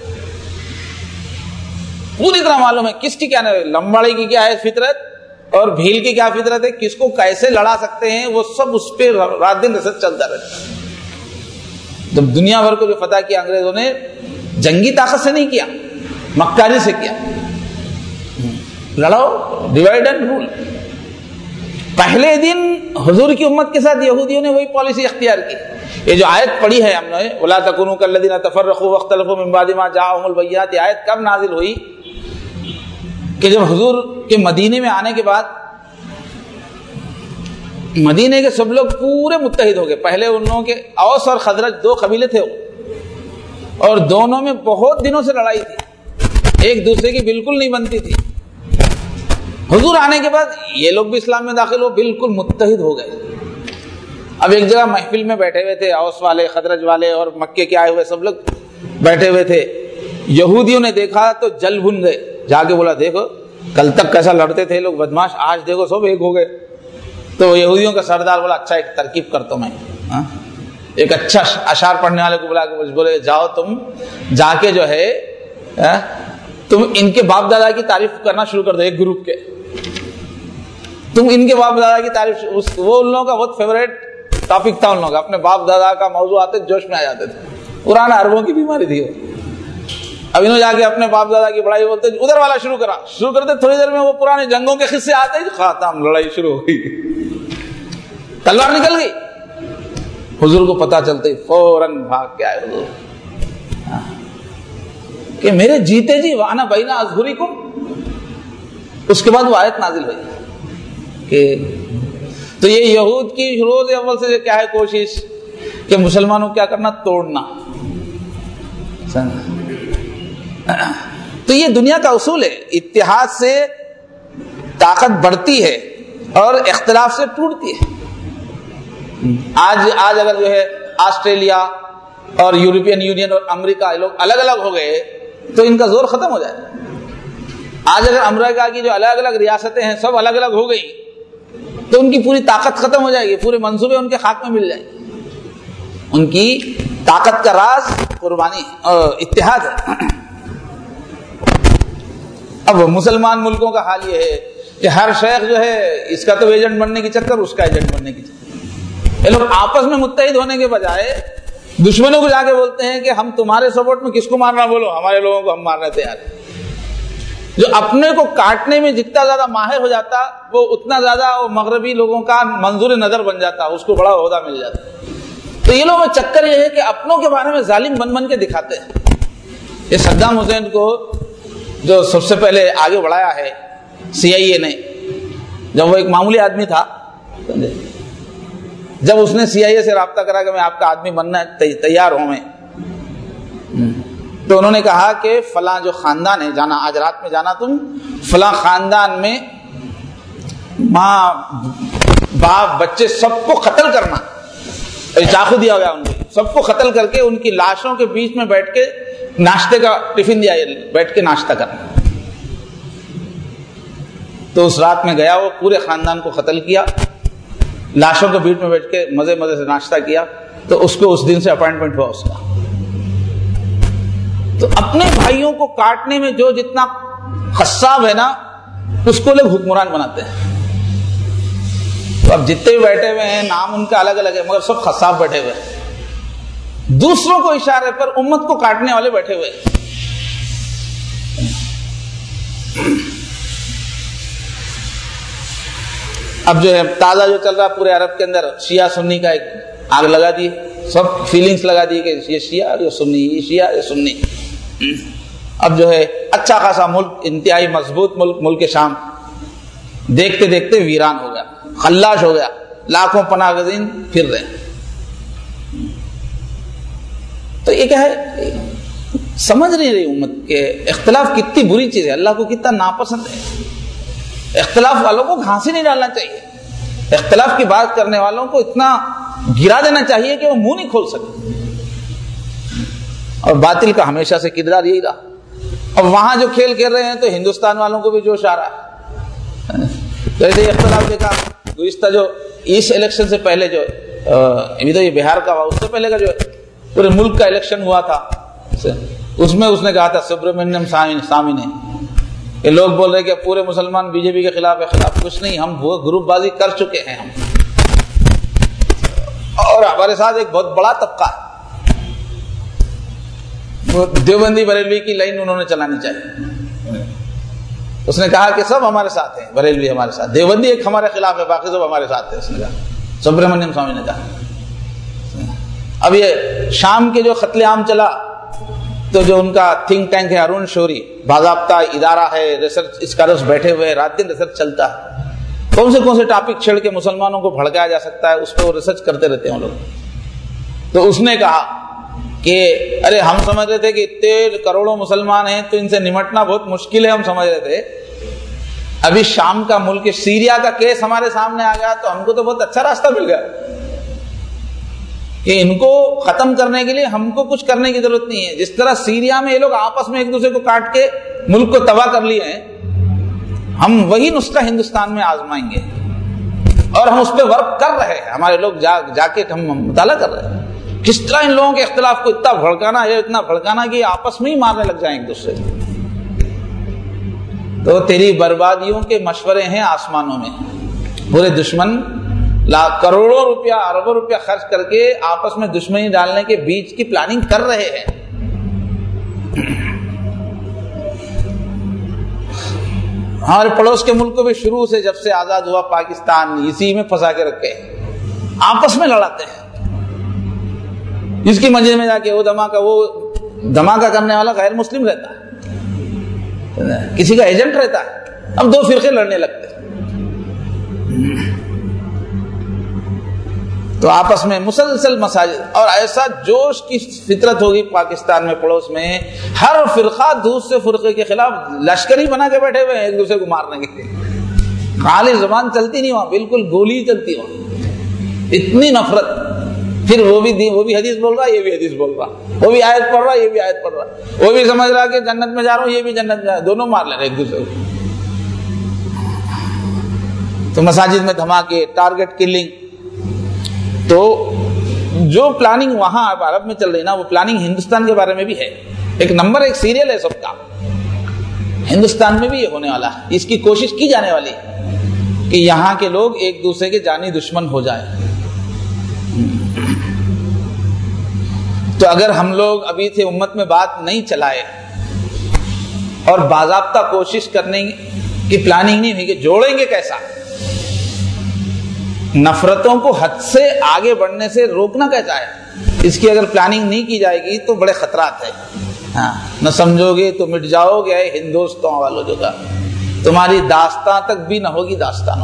پوری طرح معلوم ہے کس کی کیا لمباڑی کی کیا ہے فطرت اور بھیل کی کیا فطرت ہے، کس کو کیسے لڑا سکتے ہیں، وہ سب اس پہ رات دن ریسرچ چلتا رہتا ہے. جب دنیا بھر کو جو فتح کیا انگریزوں نے جنگی طاقت سے نہیں کیا، مکاری سے کیا. لڑاؤ، ڈیوائڈ اینڈ رول. پہلے دن حضور کی امت کے ساتھ یہودیوں نے وہی پالیسی اختیار کی. یہ جو آیت پڑھی ہے ہم نے وَلَا تَكُونُوا كَالَّذِينَ تَفَرَّقُوا وَاخْتَلَفُوا مِن بَعْدِ مَا جَاءَهُمُ الْبَيِّنَاتُ، یہ آیت کب نازل ہوئی کہ جب حضور کے مدینے میں آنے کے بعد مدینے کے سب لوگ پورے متحد ہو گئے. پہلے ان لوگوں کے اوس اور خزرج دو قبیلے تھے اور دونوں میں بہت دنوں سے لڑائی تھی، ایک دوسرے کی بالکل نہیں بنتی تھی. حضور آنے کے بعد یہ لوگ بھی اسلام میں داخل ہو، بالکل متحد ہو گئے. اب ایک جگہ محفل میں بیٹھے ہوئے تھے، اوس والے، خزرج والے اور مکے کے آئے ہوئے سب لوگ بیٹھے ہوئے تھے. یہودیوں نے دیکھا تو جل بھن گئے، جا کے بولا دیکھو کل تک کیسا لڑتے تھے لوگ بدماش، آج دیکھو سب ایک ہو گئے. تو یہودیوں کا سردار بولا اچھا ایک ترکیب کرتا ہوں میں، ایک اچھا اشعار پڑھنے والے کو بلا کے بولے جاؤ تم جا کے جو ہے تم ان کے باپ دادا کی تعریف کرنا شروع کر دو. ایک گروپ کے تم ان کے باپ دادا کی تعریف، وہ ان لوگوں کا بہت فیوریٹ ٹاپک تھا. ان لوگوں کا اپنے باپ دادا کا موضوع آتے جوش میں آ جاتے تھے. پرانے عربوں کی بیماری تھی. اب انہوں جا کے اپنے باپ دادا کی بڑائی بولتے ادھر والا شروع کرتے. تھوڑی دیر میں وہ پرانے جنگوں کے قصے آتے ہی ختم، لڑائی شروع ہو گئی، تلوار نکل گئی. حضور کو پتا چلتے فوراً بھاگ کے آئے حضور کہ میرے جیتے جی وانا بین اظہرکم. اس کے بعد وہ آیت نازل ہوئی کہ تو یہ یہود کی روز اول سے کیا ہے کوشش کہ مسلمانوں کیا کرنا، توڑنا. تو یہ دنیا کا اصول ہے، اتحاد سے طاقت بڑھتی ہے اور اختلاف سے ٹوٹتی ہے. آج اگر جو ہے آسٹریلیا اور یورپین یونین اور امریکہ لوگ الگ الگ ہو گئے تو ان کا زور ختم ہو جائے. آج اگر امریکہ کی جو الگ الگ ریاستیں ہیں سب الگ الگ ہو گئی تو ان کی پوری طاقت ختم ہو جائے گی، پورے منصوبے ان کے خاک میں مل جائیں گے. ان کی طاقت کا راز قربانی اور اتحاد ہے. اب مسلمان ملکوں کا حال یہ ہے کہ ہر شیخ جو ہے اس کا تو ایجنٹ بننے کی چکر، اس کا ایجنٹ بننے کی چکر. یہ لوگ آپس میں متحد ہونے کے بجائے دشمنوں کو جا کے بولتے ہیں کہ ہم تمہارے سپورٹ میں کس کو مارنا بولو، ہمارے لوگوں کو ہم مارنے تیار ہیں. جو اپنے کو کاٹنے میں جتنا زیادہ ماہر ہو جاتا وہ اتنا زیادہ وہ مغربی لوگوں کا منظور نظر بن جاتا، اس کو بڑا عہدہ مل جاتا. تو یہ لوگوں کا چکر یہ ہے کہ اپنوں کے بارے میں ظالم بن بن کے دکھاتے ہیں. یہ صدام حسین کو جو سب سے پہلے آگے بڑھایا ہے CIA نے، جب وہ ایک معمولی آدمی تھا، جب اس نے CIA سے رابطہ کرا کہ میں آپ کا آدمی بننا تیار ہوں میں، تو انہوں نے کہا کہ فلاں جو خاندان ہے، جانا آج رات میں جانا تم فلاں خاندان میں ماں باپ بچے سب کو قتل کرنا. چاقو دیا گیا ان کو، سب کو قتل کر کے ان کی لاشوں کے بیچ میں بیٹھ کے ناشتے کا ٹفن دیا، بیٹھ کے ناشتہ کرنا. تو اس رات میں گیا، وہ پورے خاندان کو قتل کیا، لاشوں کے بیچ میں بیٹھ کے مزے مزے سے ناشتہ کیا. تو اس کو اس دن سے اپائنٹمنٹ ہوا اس کا. تو اپنے بھائیوں کو کاٹنے میں جو جتنا قصاب ہے نا اس کو لوگ حکمران بناتے ہیں. تو اب جتنے بھی بیٹھے ہوئے ہیں نام ان کا الگ الگ ہے مگر سب قصاب بیٹھے ہوئے ہیں. دوسروں کو اشارے پر امت کو کاٹنے والے بیٹھے ہوئے. اب جو ہے تازہ جو چل رہا پورے عرب کے اندر شیعہ سنی کا ایک آگ لگا دی، سب فیلنگز لگا دی کہ یہ شیعہ یہ سنی، یہ شیعہ یہ سنی. اب جو ہے اچھا خاصا ملک، انتہائی مضبوط ملک، ملک شام، دیکھتے دیکھتے ویران ہو گیا، خلاش ہو گیا، لاکھوں پناہ گزین پھر رہے ہیں۔ تو یہ کیا ہے، سمجھ نہیں رہی امت کہ اختلاف کتنی بری چیز ہے، اللہ کو کتنا ناپسند ہے۔ اختلاف والوں کو گھاسی نہیں ڈالنا چاہیے، اختلاف کی بات کرنے والوں کو اتنا گرا دینا چاہیے کہ وہ منہ نہیں کھول سکے۔ اور باطل کا ہمیشہ سے کردار یہی رہا۔ اور وہاں جو کھیل کھیل رہے ہیں تو ہندوستان والوں کو بھی جوش آ رہا ہے۔ جیسے اختلاف دیکھا گزشتہ جو اس الیکشن سے پہلے جو ابھی تو یہ بہار کا ہوا، اس سے پہلے کا جو پورے ملک کا الیکشن ہوا تھا، اس میں اس نے کہا تھا سبرمنیم سوامی نے کہ لوگ بول رہے کہ پورے مسلمان بی جے پی کے خلاف ہے، خلاف کچھ نہیں، ہم وہ گروپ بازی کر چکے ہیں ہم، اور ہمارے ساتھ ایک بہت بڑا طبقہ ہے۔ دیوبندی بریلوی کی لائن انہوں نے چلانی چاہیے۔ اس نے کہا کہ سب ہمارے ساتھ ہیں، بریلوی ہمارے ساتھ، دیوبندی ایک ہمارے خلاف ہے، باقی سب ہمارے ساتھ ہیں، اس نے کہا، سبرمنیم سوامی نے کہا۔ اب یہ شام کے جو قتل عام چلا تو جو ان کا تھنک ٹینک ہے ارون شوری، باضابطہ ادارہ ہے، ریسرچ اسکالرس بیٹھے ہوئے، رات دن ریسرچ چلتا ہے، کون سے ٹاپک چھیڑ کے مسلمانوں کو بھڑکایا جا سکتا ہے، اس پہ وہ ریسرچ کرتے رہتے ہیں لوگ۔ تو اس نے کہا کہ ارے ہم سمجھ رہے تھے کہ اتنے کروڑوں مسلمان ہیں تو ان سے نمٹنا بہت مشکل ہے، ہم سمجھ رہے تھے، ابھی شام کا ملک سیریا کا کیس ہمارے سامنے آ گیا تو ہم کو تو بہت اچھا راستہ مل گیا کہ ان کو ختم کرنے کے لیے ہم کو کچھ کرنے کی ضرورت نہیں ہے۔ جس طرح سیریا میں یہ لوگ آپس میں ایک دوسرے کو کاٹ کے ملک کو تباہ کر لیے ہیں، ہم وہی نسخہ ہندوستان میں آزمائیں گے، اور ہم اس پہ ورک کر رہے ہیں، ہمارے لوگ جا کے ہم مطالعہ کر رہے ہیں کس طرح ان لوگوں کے اختلاف کو اتنا بھڑکانا کہ آپس میں ہی مارنے لگ جائیں ایک دوسرے کو۔ تو تیری بربادیوں کے مشورے ہیں آسمانوں میں، پورے دشمن کروڑوں روپیہ اربوں روپیہ خرچ کر کے آپس میں دشمنی ڈالنے کے بیچ کی پلاننگ کر رہے ہیں۔ ہمارے پڑوس کے ملک کو بھی شروع سے جب سے آزاد ہوا پاکستان اسی میں پھنسا کے رکھے، آپس میں لڑاتے ہیں۔ جس کی مسجد میں جا کے وہ دھماکہ کرنے والا غیر مسلم رہتا ہے، کسی کا ایجنٹ رہتا ہے، اب دو فرقے لڑنے لگتے ہیں۔ تو آپس میں مسلسل مساجد، اور ایسا جوش کی فطرت ہوگی پاکستان میں پڑوس میں، ہر فرقہ دوسرے فرقے کے خلاف لشکر ہی بنا کے بیٹھے ہوئے ہیں ایک دوسرے کو مارنے کے لیے، خالی زبان چلتی نہیں وہاں، بالکل گولی چلتی وہاں، اتنی نفرت۔ پھر وہ بھی حدیث بول رہا، یہ بھی حدیث بول رہا، وہ بھی آیت پڑھ رہا، یہ بھی آیت پڑھ رہا، وہ بھی سمجھ رہا کہ جنت میں جا رہا ہوں، یہ بھی جنت میں جا رہا، دونوں مار لے رہے ایک دوسرے کو۔ تو مساجد میں دھماکے، ٹارگٹ کلنگ۔ تو جو پلاننگ وہاں عرب میں چل رہی نا، وہ پلاننگ ہندوستان کے بارے میں بھی ہے، ایک نمبر ایک سیریل ہے سب کا، ہندوستان میں بھی یہ ہونے والا ہے، اس کی کوشش کی جانے والی ہے کہ یہاں کے لوگ ایک دوسرے کے جانی دشمن ہو جائیں۔ تو اگر ہم لوگ ابھی سے امت میں بات نہیں چلائے اور باضابطہ کوشش کرنے کی پلاننگ نہیں ہوئی کہ جوڑیں گے کیسا، نفرتوں کو حد سے آگے بڑھنے سے روکنا کیسا ہے، اس کی اگر پلاننگ نہیں کی جائے گی تو بڑے خطرات ہیں۔ ہاں، نہ سمجھو گے تو مٹ جاؤ گے ہندوستوں والوں، جو کا تمہاری داستان تک بھی نہ ہوگی داستانوں۔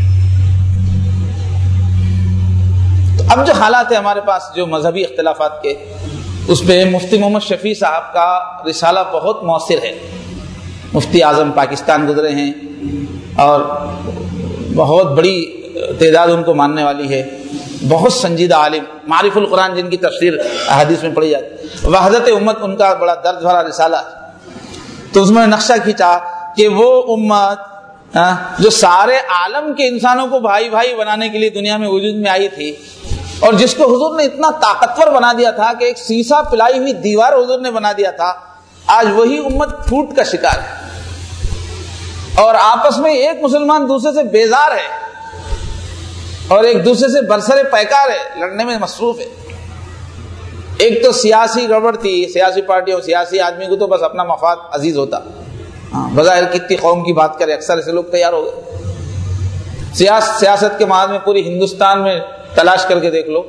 تو اب جو حالات ہیں ہمارے پاس جو مذہبی اختلافات کے، اس پہ مفتی محمد شفیع صاحب کا رسالہ بہت مؤثر ہے۔ مفتی اعظم پاکستان گزرے ہیں اور بہت بڑی تعداد ان کو ماننے والی ہے، بہت سنجیدہ عالم، معرف القرآن جن کی تفسیر احادیث میں پڑھی جاتی، وحدت امت ان کا بڑا درد بھرا رسالہ۔ تو اس میں نقشہ کھینچا کہ وہ امت جو سارے عالم کے انسانوں کو بھائی بھائی بنانے کے لیے دنیا میں وجود میں آئی تھی، اور جس کو حضور نے اتنا طاقتور بنا دیا تھا کہ ایک سیسا پلائی ہوئی دیوار حضور نے بنا دیا تھا، آج وہی امت پھوٹ کا شکار ہے، اور آپس میں ایک مسلمان دوسرے سے بیزار ہے اور ایک دوسرے سے برسر پیکار ہے، لڑنے میں مصروف ہے۔ ایک تو سیاسی گڑبڑ تھی، سیاسی پارٹیوں، سیاسی آدمی کو تو بس اپنا مفاد عزیز ہوتا، بظاہر کتنی قوم کی بات کرے، اکثر ایسے لوگ تیار ہو گئے۔ سیاست کے معاملے میں پوری ہندوستان میں تلاش کر کے دیکھ لو،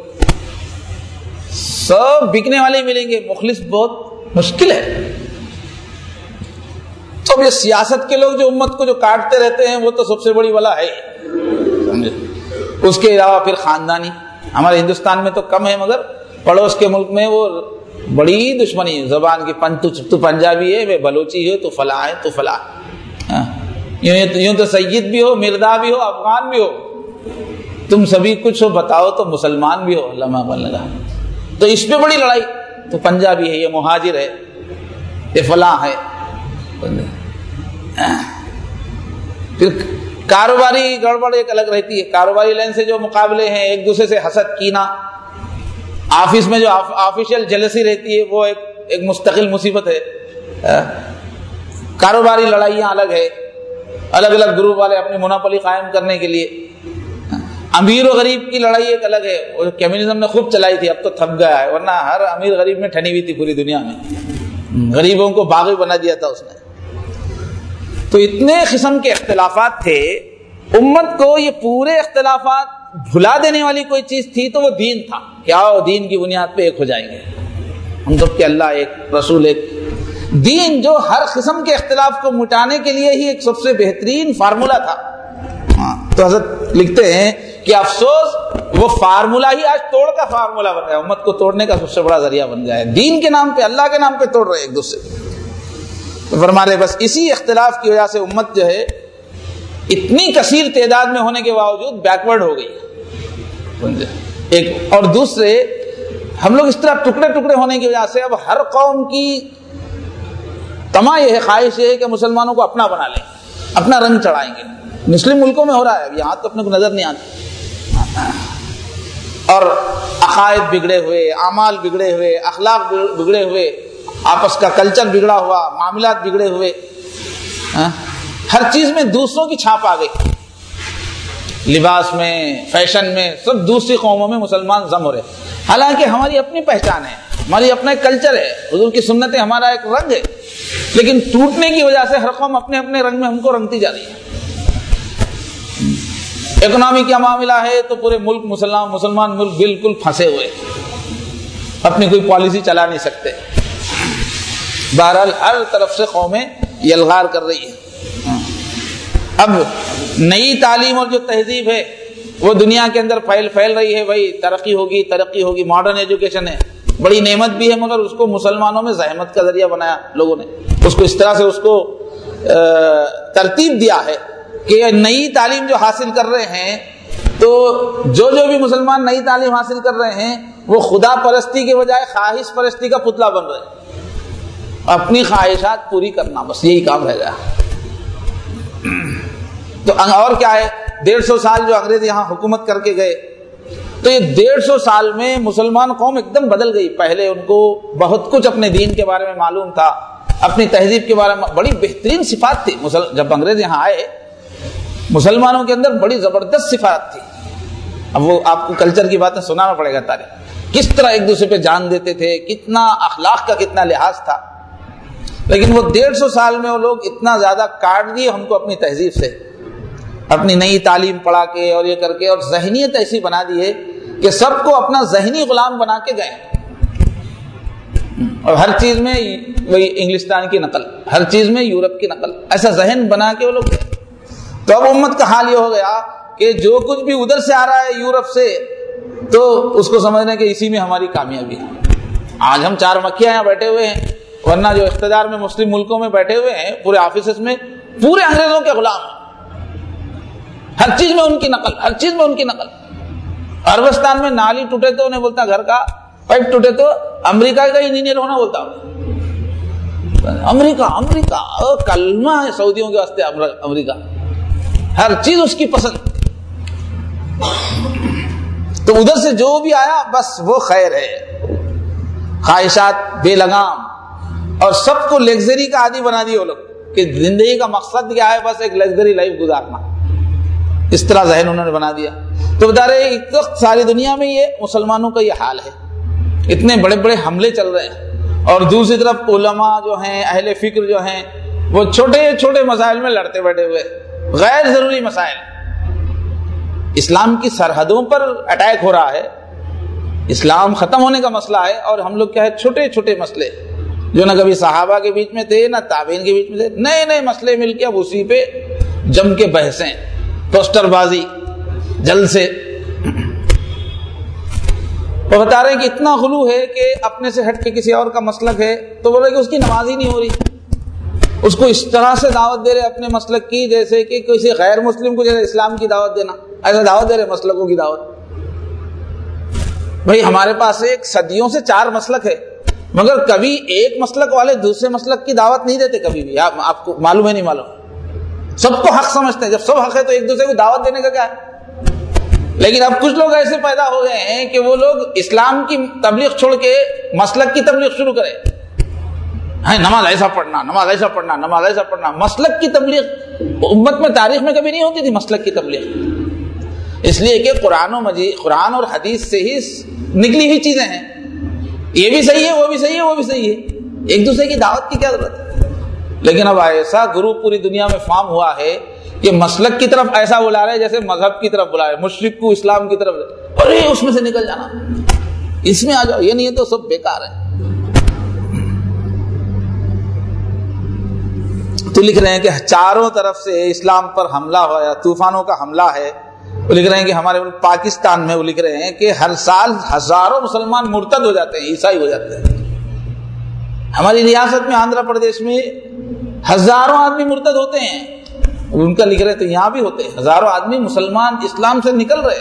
سب بکنے والے ملیں گے، مخلص بہت مشکل ہے۔ اب یہ سیاست کے لوگ جو امت کو جو کاٹتے رہتے ہیں وہ تو سب سے بڑی بلا ہے، سمجھے؟ اس کے علاوہ پھر خاندانی، ہمارے ہندوستان میں تو کم ہے مگر پڑوس کے ملک میں وہ بڑی دشمنی زبان کی، تو پنجابی ہے، وہ بلوچی ہو تو فلاں ہے تو فلاں، یوں تو سید بھی ہو، مردا بھی ہو، افغان بھی ہو، تم سبھی کچھ ہو، بتاؤ تو مسلمان بھی ہو، علامہ بلّہ، تو اس پہ بڑی لڑائی، تو پنجابی ہے، یہ مہاجر ہے، یہ فلاں ہے۔ پھر کاروباری گڑبڑ ایک الگ رہتی ہے، کاروباری لائن سے جو مقابلے ہیں، ایک دوسرے سے حسد کینہ، آفس میں جو آفیشیل جیلسی رہتی ہے وہ ایک مستقل مصیبت ہے۔ کاروباری لڑائیاں الگ ہے، الگ الگ گروپ والے اپنی مونوپولی قائم کرنے کے لیے۔ امیر و غریب کی لڑائی ایک الگ ہے، وہ کمیونزم نے خوب چلائی تھی، اب تو تھم گیا ہے، ورنہ ہر امیر غریب میں ٹھنی ہوئی تھی پوری دنیا میں، غریبوں کو باغی بنا دیا تھا اس نے۔ تو اتنے قسم کے اختلافات تھے، امت کو یہ پورے اختلافات بھلا دینے والی کوئی چیز تھی تو وہ دین تھا، کیا وہ دین کی بنیاد پہ ایک ہو جائیں گے ہم سب کہ اللہ ایک، رسول ایک۔ دین جو ہر قسم کے اختلاف کو مٹانے کے لیے ہی ایک سب سے بہترین فارمولا تھا۔ تو حضرت لکھتے ہیں کہ افسوس وہ فارمولا ہی آج توڑ کا فارمولا بن گیا، امت کو توڑنے کا سب سے بڑا ذریعہ بن گیا ہے، دین کے نام پہ، اللہ کے نام پہ توڑ رہے ایک دوسرے۔ فرما رہے بس اسی اختلاف کی وجہ سے امت جو ہے اتنی کثیر تعداد میں ہونے کے باوجود بیکورڈ ہو گئی ایک، اور دوسرے ہم لوگ اس طرح ٹکڑے ٹکڑے ہونے کی وجہ سے اب ہر قوم کی تما یہ خواہش ہے کہ مسلمانوں کو اپنا بنا لیں، اپنا رنگ چڑھائیں گے۔ مسلم ملکوں میں ہو رہا ہے، یہاں تو اپنے کو نظر نہیں آتا، اور عقائد بگڑے ہوئے، اعمال بگڑے ہوئے، اخلاق بگڑے ہوئے، آپس کا کلچر بگڑا ہوا، معاملات بگڑے ہوئے، ہر چیز میں دوسروں کی چھاپ آ گئی، لباس میں، فیشن میں، سب دوسری قوموں میں مسلمان ضم ہو رہے، حالانکہ ہماری اپنی پہچان ہے، ہماری اپنا ایک کلچر ہے، حضور کی سنتیں ہمارا ایک رنگ ہے، لیکن ٹوٹنے کی وجہ سے ہر قوم اپنے اپنے رنگ میں ہم کو رنگتی جا رہی ہے۔ اکنامی کا معاملہ ہے تو پورے ملک مسلمان ملک بالکل پھنسے ہوئے، اپنی کوئی پالیسی چلا نہیں سکتے۔ بہرحال ہر طرف سے قومیں یلغار کر رہی ہیں۔ اب نئی تعلیم اور جو تہذیب ہے وہ دنیا کے اندر پھیل رہی ہے، بھائی ترقی ہوگی، ماڈرن ایجوکیشن ہے، بڑی نعمت بھی ہے، مگر اس کو مسلمانوں میں زحمت کا ذریعہ بنایا لوگوں نے، اس کو اس طرح سے اس کو ترتیب دیا ہے کہ نئی تعلیم جو حاصل کر رہے ہیں، تو جو بھی مسلمان نئی تعلیم حاصل کر رہے ہیں وہ خدا پرستی کے بجائے خواہش پرستی کا پتلا بن رہے ہیں، اپنی خواہشات پوری کرنا، بس یہی کام رہ گیا۔ تو اور کیا ہے، 150 سال جو انگریز یہاں حکومت کر کے گئے، تو یہ 150 سال میں مسلمان قوم ایک دم بدل گئی۔ پہلے ان کو بہت کچھ اپنے دین کے بارے میں معلوم تھا، اپنی تہذیب کے بارے میں بڑی بہترین صفات تھی۔ جب انگریز یہاں آئے، مسلمانوں کے اندر بڑی زبردست صفات تھی۔ اب وہ آپ کو کلچر کی باتیں سنانا پڑے گا، تاریخ کس طرح ایک دوسرے پہ جان دیتے تھے، کتنا اخلاق کا کتنا لحاظ تھا، لیکن وہ 150 سال میں وہ لوگ اتنا زیادہ کاٹ دیے ہم کو اپنی تہذیب سے، اپنی نئی تعلیم پڑھا کے اور یہ کر کے، اور ذہنیت ایسی بنا دی ہے کہ سب کو اپنا ذہنی غلام بنا کے گئے، اور ہر چیز میں وہی انگلستان کی نقل، ہر چیز میں یورپ کی نقل، ایسا ذہن بنا کے وہ لوگ گئے۔ تو اب امت کا حال یہ ہو گیا کہ جو کچھ بھی ادھر سے آ رہا ہے یورپ سے، تو اس کو سمجھنے کہ اسی میں ہماری کامیابی ہے۔ آج ہم 4 مکھیاں یہاں بیٹھے ہوئے ہیں، ورنہ جو اقتدار میں مسلم ملکوں میں بیٹھے ہوئے ہیں پورے آفیسز میں، پورے انگریزوں کے غلام ہیں، ہر چیز میں ان کی نقل، ہر چیز میں ان کی نقل۔ عربستان میں نالی ٹوٹے تو انہیں بولتا گھر کا، پائپ ٹوٹے تو امریکہ کا انجینئر ہونا بولتا، امریکہ کلمہ ہے سعودیوں کے واسطے، امریکہ ہر چیز اس کی پسند۔ تو ادھر سے جو بھی آیا بس وہ خیر ہے، خواہشات بے لگام، اور سب کو لگژری کا عادی بنا دیے وہ لوگ کہ زندگی کا مقصد کیا ہے، بس ایک لگژری لائف گزارنا، اس طرح ذہن انہوں نے بنا دیا۔ تو بتا رہے اس وقت ساری دنیا میں یہ مسلمانوں کا یہ حال ہے، اتنے بڑے بڑے حملے چل رہے ہیں، اور دوسری طرف علماء جو ہیں، اہل فکر جو ہیں، وہ چھوٹے چھوٹے مسائل میں لڑتے بیٹھے ہوئے، غیر ضروری مسائل، اسلام کی سرحدوں پر اٹیک ہو رہا ہے، اسلام ختم ہونے کا مسئلہ ہے، اور ہم لوگ کیا ہے چھوٹے چھوٹے مسئلے جو نہ کبھی صحابہ کے بیچ میں تھے نہ تابعین کے بیچ میں تھے، نئے نئے مسئلے مل کے اب اسی پہ جم کے بحثیں، پوسٹر بازی، جلسے. وہ بتا رہے ہیں کہ اتنا غلو ہے کہ اپنے سے ہٹ کے کسی اور کا مسلک ہے تو بول رہے کہ اس کی نماز ہی نہیں ہو رہی. اس کو اس طرح سے دعوت دے رہے اپنے مسلک کی جیسے کہ کسی غیر مسلم کو جیسے اسلام کی دعوت دینا، ایسا دعوت دے رہے مسلکوں کی دعوت. بھائی ہمارے پاس ایک صدیوں سے 4 مسلک ہے، مگر کبھی ایک مسلک والے دوسرے مسلک کی دعوت نہیں دیتے کبھی بھی. آپ کو معلوم ہے نہیں معلوم؟ سب کو حق سمجھتے ہیں. جب سب حق ہے تو ایک دوسرے کو دعوت دینے کا کیا ہے؟ لیکن اب کچھ لوگ ایسے پیدا ہو گئے ہیں کہ وہ لوگ اسلام کی تبلیغ چھوڑ کے مسلک کی تبلیغ شروع کریں. نماز ایسا پڑھنا، نماز ایسا پڑھنا، نماز ایسا پڑھنا. مسلک کی تبلیغ امت میں تاریخ میں کبھی نہیں ہوتی تھی. مسلک کی تبلیغ اس لیے کہ قرآن اور حدیث سے ہی نکلی ہوئی چیزیں ہیں. یہ بھی صحیح ہے، وہ بھی صحیح ہے، وہ بھی صحیح ہے. ایک دوسرے کی دعوت کی کیا ضرورت ہے؟ لیکن اب ایسا گروپ پوری دنیا میں فارم ہوا ہے کہ مسلک کی طرف ایسا بلا رہے جیسے مذہب کی طرف بلا رہے، مشرک کو اسلام کی طرف. ارے اس میں سے نکل جانا، اس میں آ جاؤ، یہ نہیں ہے تو سب بیکار ہے. تو لکھ رہے ہیں کہ چاروں طرف سے اسلام پر حملہ ہوا، طوفانوں کا حملہ ہے. وہ لکھ رہے ہیں کہ ہمارے پاکستان میں وہ لکھ رہے ہیں کہ ہر سال ہزاروں مسلمان مرتد ہو جاتے ہیں، عیسائی ہو جاتے ہیں. ہماری ریاست میں آندھرا پردیش میں ہزاروں آدمی مرتد ہوتے ہیں. ان کا لکھ رہے تو یہاں بھی ہوتے ہیں، ہزاروں آدمی مسلمان اسلام سے نکل رہے،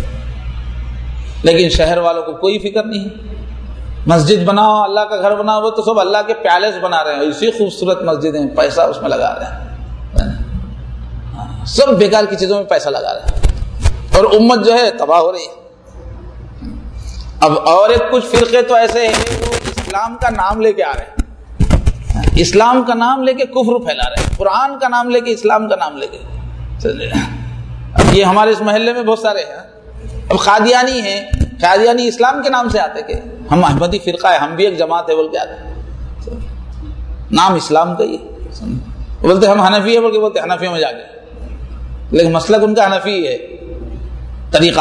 لیکن شہر والوں کو کوئی فکر نہیں. مسجد بناؤ، اللہ کا گھر بناؤ، وہ تو سب اللہ کے پیلس بنا رہے ہیں. اسی خوبصورت مسجدیں پیسہ اس میں لگا رہے ہیں، سب بیکار کی چیزوں میں پیسہ لگا رہے ہیں، اور امت جو ہے تباہ ہو رہی ہے. اب اور ایک کچھ فرقے تو ایسے ہیں جو اسلام کا نام لے کے آ رہے ہیں، اسلام کا نام لے کے کفر پھیلا رہے ہیں، قرآن کا نام لے کے، اسلام کا نام لے کے. اب یہ ہمارے اس محلے میں بہت سارے ہیں. اب قادیانی ہیں، قادیانی اسلام کے نام سے آتے کہ ہم احمدی فرقہ ہے، ہم بھی ایک جماعت ہے بول کے آتے، نام اسلام کا ہی بولتے. ہم حنفی ہے بول کے بولتے حنفیوں میں جا کے، لیکن مسلک ان کا حنفی ہے، طریقہ.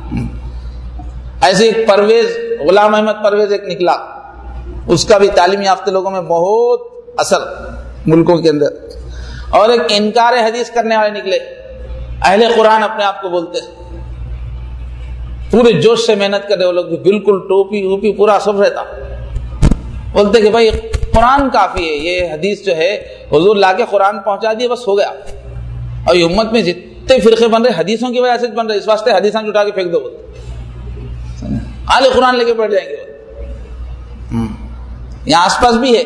ایسے ایک پرویز، غلام احمد پرویز ایک نکلا، اس کا بھی تعلیم یافتہ لوگوں میں بہت اثر ملکوں کے اندر. اور ایک انکار حدیث کرنے والے نکلے، اہل قرآن اپنے آپ کو بولتے، پورے جوش سے محنت کرتے. وہ لوگ بھی بالکل ٹوپی ووپی پورا سب رہتا، بولتے کہ بھائی قرآن کافی ہے، یہ حدیث جو ہے حضور لا کے قرآن پہنچا دیے، بس ہو گیا. اور یہ امت میں جتنے فرقے بن رہے حدیثوں کی وجہ سے بن رہے، اس واسطے حدیثاں اٹھا کے پھینک دو، اہل قرآن لے کے بیٹھ جائیں گے. یہاں آس پاس بھی ہے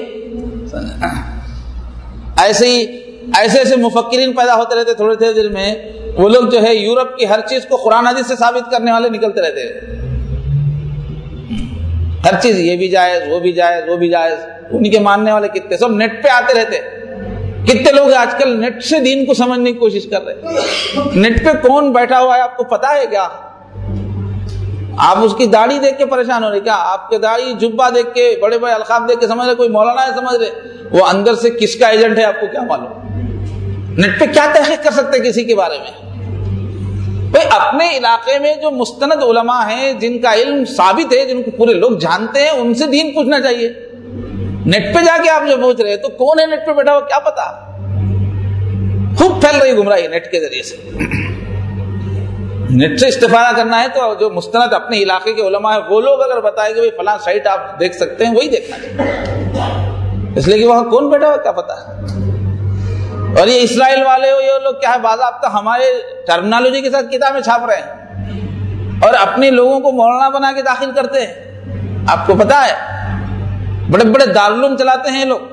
ایسے ہی، ایسے مفکرین پیدا ہوتے رہتے. تھوڑے تھوڑے دیر میں وہ لوگ جو ہے یورپ کی ہر چیز کو قرآن حدیث سے ثابت کرنے والے نکلتے رہتے ہیں. ہر چیز، یہ بھی جائز، وہ بھی جائز، وہ بھی جائز. ان کے ماننے والے کتنے، سب نیٹ پہ آتے رہتے. کتنے لوگ آج کل نیٹ سے دین کو سمجھنے کی کوشش کر رہے. نیٹ پہ کون بیٹھا ہوا ہے آپ کو پتا ہے کیا؟ آپ اس کی داڑھی دیکھ کے پریشان ہو رہے کیا؟ آپ کے داڑھی جبہ دیکھ کے، بڑے بڑے القاب دیکھ کے سمجھ رہے کوئی مولانا ہے سمجھ رہے، وہ اندر سے کس کا ایجنٹ ہے آپ کو کیا معلوم؟ نیٹ پہ کیا تحقیق کر سکتے کسی کے بارے میں؟ بھائی اپنے علاقے میں جو مستند علماء ہیں، جن کا علم ثابت ہے، جن کو پورے لوگ جانتے ہیں، ان سے دین پوچھنا چاہیے. نیٹ پہ جا کے آپ جو پوچھ رہے تو کون ہے نیٹ پہ بیٹھا ہوا کیا پتا؟ خوب پھیل رہی گمراہی نیٹ کے ذریعے سے. نیٹ سے استفادہ کرنا ہے تو جو مستند اپنے علاقے کے علماء ہیں، وہ لوگ اگر بتائیں کہ فلاں سائٹ آپ دیکھ سکتے ہیں، وہی دیکھنا چاہیے، اس لیے کہ وہاں کون بیٹھا ہوا کیا پتا. اور یہ اسرائیل والے ہو، یہ لوگ کیا ہے، باضابطہ ہمارے ٹرمنالوجی کے ساتھ کتابیں چھاپ رہے ہیں اور اپنے لوگوں کو مولانا بنا کے داخل کرتے ہیں. آپ کو پتا ہے بڑے بڑے دارالعلوم چلاتے ہیں لوگ،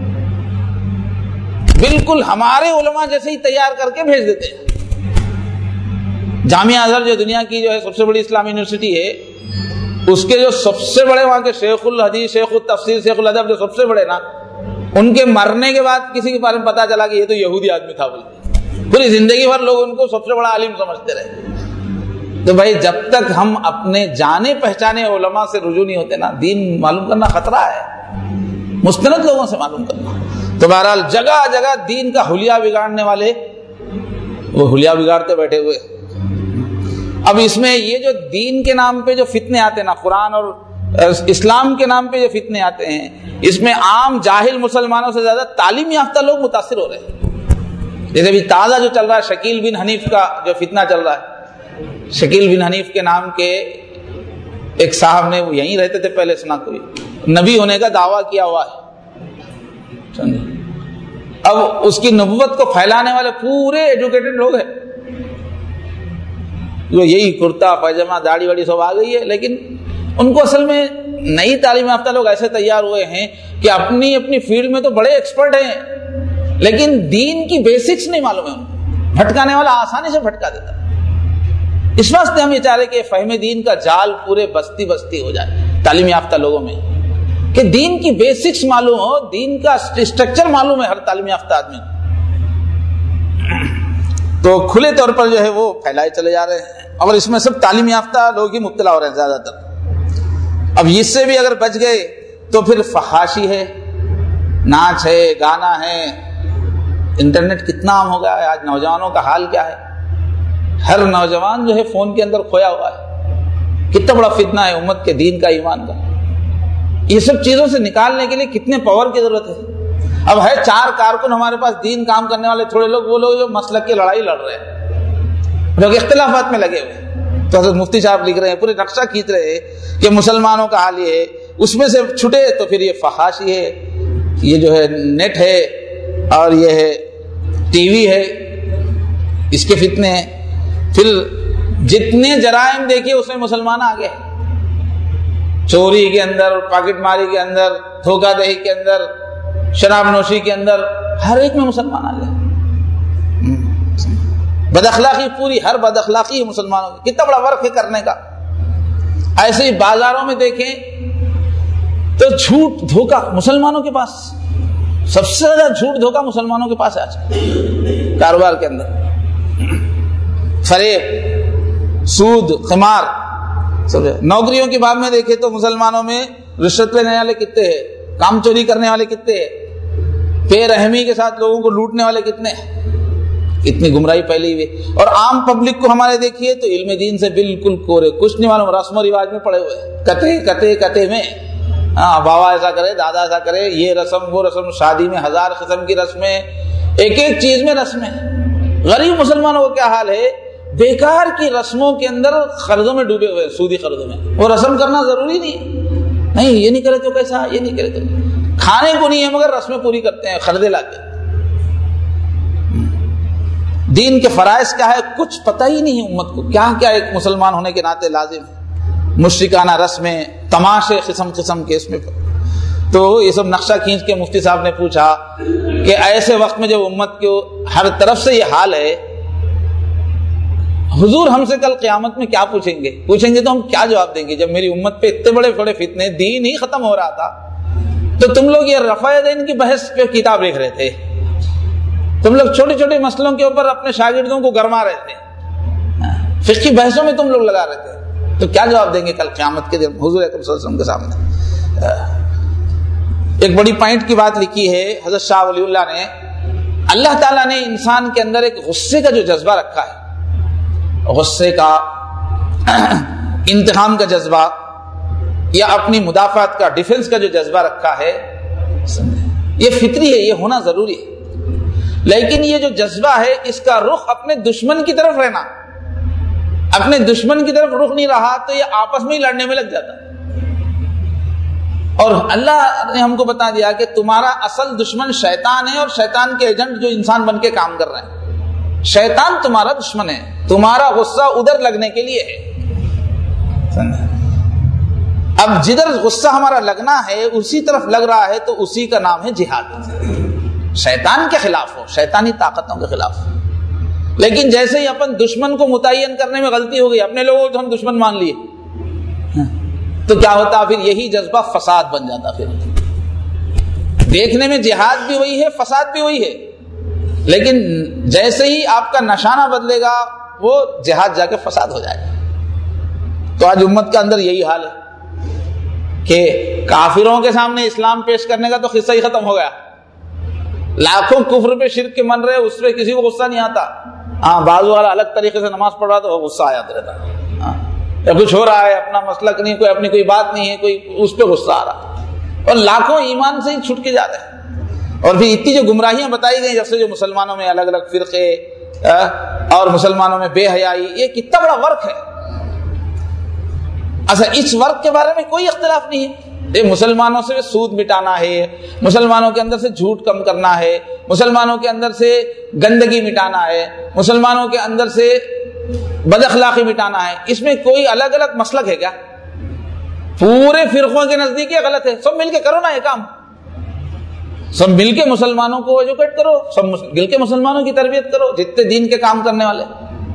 بالکل ہمارے علماء جیسے ہی تیار کر کے بھیج دیتے ہیں. جامعہ ازہر جو دنیا کی جو ہے سب سے بڑی اسلامی یونیورسٹی ہے، اس کے جو سب سے بڑے وہاں کے شیخ الحدیث، شیخ التفسیر، شیخ الادب، جو سب سے بڑے نا، ان کے مرنے کے بعد کسی کے بارے میں پتا چلا کہ یہ تو یہودی آدمی تھا بولتے. پوری زندگی بھر لوگ ان کو سب سے بڑا عالم سمجھتے رہے. تو بھائی جب تک ہم اپنے جانے پہچانے علماء سے رجوع نہیں ہوتے نا، دین معلوم کرنا خطرہ ہے، مستند لوگوں سے معلوم کرنا. تو بہرحال جگہ جگہ دین کا حلیہ بگاڑنے والے وہ حلیہ بگاڑتے بیٹھے ہوئے. اب اس میں یہ جو دین کے نام پہ جو فتنے آتے نا، قرآن اور اسلام کے نام پہ یہ فتنے آتے ہیں، اس میں عام جاہل مسلمانوں سے زیادہ تعلیم یافتہ لوگ متاثر ہو رہے ہیں۔ جیسے بھی تازہ جو چل رہا ہے شکیل بن حنیف کا جو فتنہ چل رہا ہے، شکیل بن حنیف کے نام کے ایک صاحب نے، وہ یہیں رہتے تھے پہلے، سنا کوئی نبی ہونے کا دعویٰ کیا ہوا ہے، اب اس کی نبوت کو پھیلانے والے پورے ایجوکیٹڈ لوگ ہیں، جو یہی کرتا پاجامہ داڑھی واڑی سب آ گئی ہے، لیکن ان کو اصل میں نئی تعلیم یافتہ لوگ ایسے تیار ہوئے ہیں کہ اپنی اپنی فیلڈ میں تو بڑے ایکسپرٹ ہیں، لیکن دین کی بیسکس نہیں معلوم ہے ان کو، بھٹکانے والا آسانی سے بھٹکا دیتا۔ اس واسطے ہم یہ چاہ رہے کہ فہم دین کا جال پورے بستی بستی ہو جائے تعلیم یافتہ لوگوں میں، کہ دین کی بیسکس معلوم ہو، دین کا اسٹرکچر معلوم ہے ہر تعلیم یافتہ آدمی تو کھلے طور پر جو ہے وہ پھیلائے چلے جا رہے ہیں، اور اس میں سب تعلیم یافتہ لوگ ہی مبتلا ہو رہے ہیں زیادہ تر۔ اب اس سے بھی اگر بچ گئے تو پھر فحاشی ہے، ناچ ہے، گانا ہے، انٹرنیٹ کتنا عام ہو گیا ہے، آج نوجوانوں کا حال کیا ہے، ہر نوجوان جو ہے فون کے اندر کھویا ہوا ہے، کتنا بڑا فتنہ ہے امت کے دین کا، ایمان کا۔ یہ سب چیزوں سے نکالنے کے لیے کتنے پاور کی ضرورت ہے۔ اب ہے 4 کارکن ہمارے پاس دین کام کرنے والے تھوڑے لوگ، وہ لوگ جو مسلک کی لڑائی لڑ رہے ہیں، لوگ اختلافات میں لگے ہوئے ہیں۔ تو حضرت مفتی صاحب لکھ رہے ہیں، پورے نقشہ کھینچ رہے ہیں کہ مسلمانوں کا حال یہ ہے، اس میں سے چھٹے تو پھر یہ فحاشی ہے، یہ جو ہے نیٹ ہے، اور یہ ہے ٹی وی ہے، اس کے فتنے ہیں، پھر جتنے جرائم دیکھیے اس میں مسلمان آگے ہیں، چوری کے اندر، پاکٹ ماری کے اندر، دھوکہ دہی کے اندر، شراب نوشی کے اندر، ہر ایک میں مسلمان آ گئے۔ بد اخلاقی، پوری ہر بد اخلاقی ہے مسلمانوں کی، کتنا بڑا ورق ہے کرنے کا۔ ایسے ہی بازاروں میں دیکھیں تو جھوٹ دھوکہ مسلمانوں کے پاس، سب سے زیادہ جھوٹ دھوکہ مسلمانوں کے پاس ہے آج کاروبار کے اندر، فریب، سود، قمار، نوکریوں کے باب میں دیکھیں تو مسلمانوں میں رشوت لینے والے کتنے ہیں، کام چوری کرنے والے کتنے ہیں، بے رحمی کے ساتھ لوگوں کو لوٹنے والے کتنے ہیں، اتنی گمراہی پھیلی ہوئی۔ اور عام پبلک کو ہمارے دیکھیے تو علم دین سے بالکل کورے، کچھ نہیں معلوم، رسم و رواج میں پڑے ہوئے، کتے میں، ہاں بابا ایسا کرے، دادا ایسا کرے، یہ رسم وہ رسم، شادی میں 1000 قسم کی رسمیں، ایک ایک چیز میں رسمیں۔ غریب مسلمانوں کا کیا حال ہے، بیکار کی رسموں کے اندر قرضوں میں ڈوبے ہوئے، سودی قرضوں میں۔ وہ رسم کرنا ضروری نہیں، یہ نہیں کرے تو کیسا، یہ نہیں کرے تو کھانے کو نہیں ہے مگر رسمیں پوری کرتے ہیں قرضے لا کے۔ دین کے فرائض کیا ہے کچھ پتہ ہی نہیں ہے امت کو، کیا کیا ایک مسلمان ہونے کے ناطے لازم ہے، مشرکانہ رسمیں، تماشے قسم قسم کے اس میں۔ تو یہ سب نقشہ کھینچ کے مفتی صاحب نے پوچھا کہ ایسے وقت میں جب امت کو ہر طرف سے یہ حال ہے، حضور ہم سے کل قیامت میں کیا پوچھیں گے تو ہم کیا جواب دیں گے؟ جب میری امت پہ اتنے بڑے بڑے فتنے، دین ہی ختم ہو رہا تھا، تو تم لوگ یہ رفع دین کی بحث پہ کتاب لکھ رہے تھے، تم لوگ چھوٹے چھوٹے مسئلوں کے اوپر اپنے شاگردوں کو گرما رہے تھے، فقہی بحثوں میں تم لوگ لگا رہے تھے، تو کیا جواب دیں گے کل قیامت کے دن حضور اکرم صلی اللہ علیہ وسلم کے سامنے؟ ایک بڑی پوائنٹ کی بات لکھی ہے حضرت شاہ ولی اللہ نے، اللہ تعالیٰ نے انسان کے اندر ایک غصے کا جو جذبہ رکھا ہے، غصے کا، انتقام کا جذبہ، یا اپنی مدافعت کا، ڈیفنس کا جو جذبہ رکھا ہے، یہ فطری ہے، یہ ہونا ضروری ہے، لیکن یہ جو جذبہ ہے اس کا رخ اپنے دشمن کی طرف رہنا، اپنے دشمن کی طرف رخ نہیں رہا تو یہ آپس میں ہی لڑنے میں لگ جاتا۔ اور اللہ نے ہم کو بتا دیا کہ تمہارا اصل دشمن شیطان ہے، اور شیطان کے ایجنٹ جو انسان بن کے کام کر رہے ہیں، شیطان تمہارا دشمن ہے، تمہارا غصہ ادھر لگنے کے لیے ہے۔ اب جدھر غصہ ہمارا لگنا ہے اسی طرف لگ رہا ہے تو اسی کا نام ہے جہاد، شیطان کے خلاف ہو، شیطانی طاقتوں کے خلاف۔ لیکن جیسے ہی اپن دشمن کو متعین کرنے میں غلطی ہو گئی، اپنے لوگوں کو ہم دشمن مان لیے، تو کیا ہوتا؟ پھر یہی جذبہ فساد بن جاتا۔ پھر دیکھنے میں جہاد بھی وہی ہے، فساد بھی وہی ہے، لیکن جیسے ہی آپ کا نشانہ بدلے گا وہ جہاد جا کے فساد ہو جائے گا۔ تو آج امت کے اندر یہی حال ہے کہ کافروں کے سامنے اسلام پیش کرنے کا تو قصہ ہی ختم ہو گیا، لاکھوں کفر پہ شرک کے من رہے، اس پہ کسی کو غصہ نہیں آتا۔ ہاں بازو والا الگ طریقے سے نماز پڑھ رہا تو غصہ آ جاتا رہتا، یا کچھ ہو رہا ہے، اپنا مسلک نہیں، کوئی اپنی کوئی بات نہیں ہے، کوئی اس پہ غصہ آ رہا ہے، اور لاکھوں ایمان سے ہی چھٹ کے جا رہے ہیں۔ اور پھر اتنی جو گمراہیاں بتائی گئی، جب سے جو مسلمانوں میں الگ الگ فرقے اور مسلمانوں میں بے حیائی، یہ کتنا بڑا ورق ہے۔ اچھا، اس ورق کے بارے میں کوئی اختلاف نہیں ہے، یہ مسلمانوں سے سود مٹانا ہے، مسلمانوں کے اندر سے جھوٹ کم کرنا ہے، مسلمانوں کے اندر سے گندگی مٹانا ہے، مسلمانوں کے اندر سے بد اخلاقی مٹانا ہے۔ اس میں کوئی الگ الگ مسلک ہے کیا؟ پورے فرقوں کے نزدیک یہ غلط ہے۔ سب مل کے کرو نا یہ کام، سب مل کے مسلمانوں کو ایجوکیٹ کرو، سب مل کے مسلمانوں کی تربیت کرو، جتنے دین کے کام کرنے والے،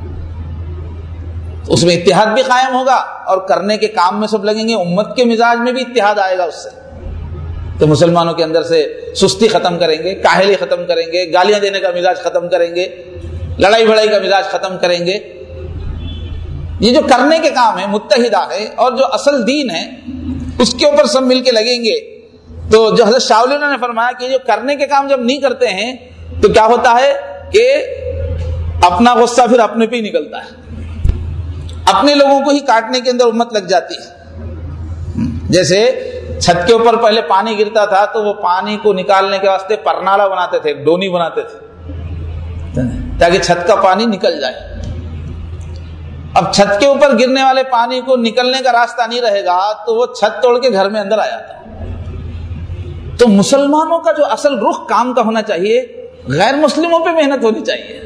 اس میں اتحاد بھی قائم ہوگا اور کرنے کے کام میں سب لگیں گے، امت کے مزاج میں بھی اتحاد آئے گا اس سے۔ تو مسلمانوں کے اندر سے سستی ختم کریں گے، کاہلی ختم کریں گے، گالیاں دینے کا مزاج ختم کریں گے، لڑائی بھڑائی کا مزاج ختم کریں گے۔ یہ جو کرنے کے کام ہے متحدہ ہے، اور جو اصل دین ہے اس کے اوپر سب مل کے لگیں گے۔ تو جو حضرت شاہ ولی اللہ نے فرمایا کہ جو کرنے کے کام جب نہیں کرتے ہیں تو کیا ہوتا ہے کہ اپنا غصہ پھر اپنے پہ ہی نکلتا ہے، اپنے لوگوں کو ہی کاٹنے کے اندر امت لگ جاتی ہے۔ جیسے چھت کے اوپر پہلے پانی گرتا تھا تو وہ پانی کو نکالنے کے واسطے پرنالا بناتے تھے، ڈونی بناتے تھے تاکہ چھت کا پانی نکل جائے۔ اب چھت کے اوپر گرنے والے پانی کو نکلنے کا راستہ نہیں رہے گا تو وہ چھت توڑ کے گھر میں اندر آ جاتا۔ تو مسلمانوں کا جو اصل رخ کام کا ہونا چاہیے، غیر مسلموں پہ محنت ہونی چاہیے،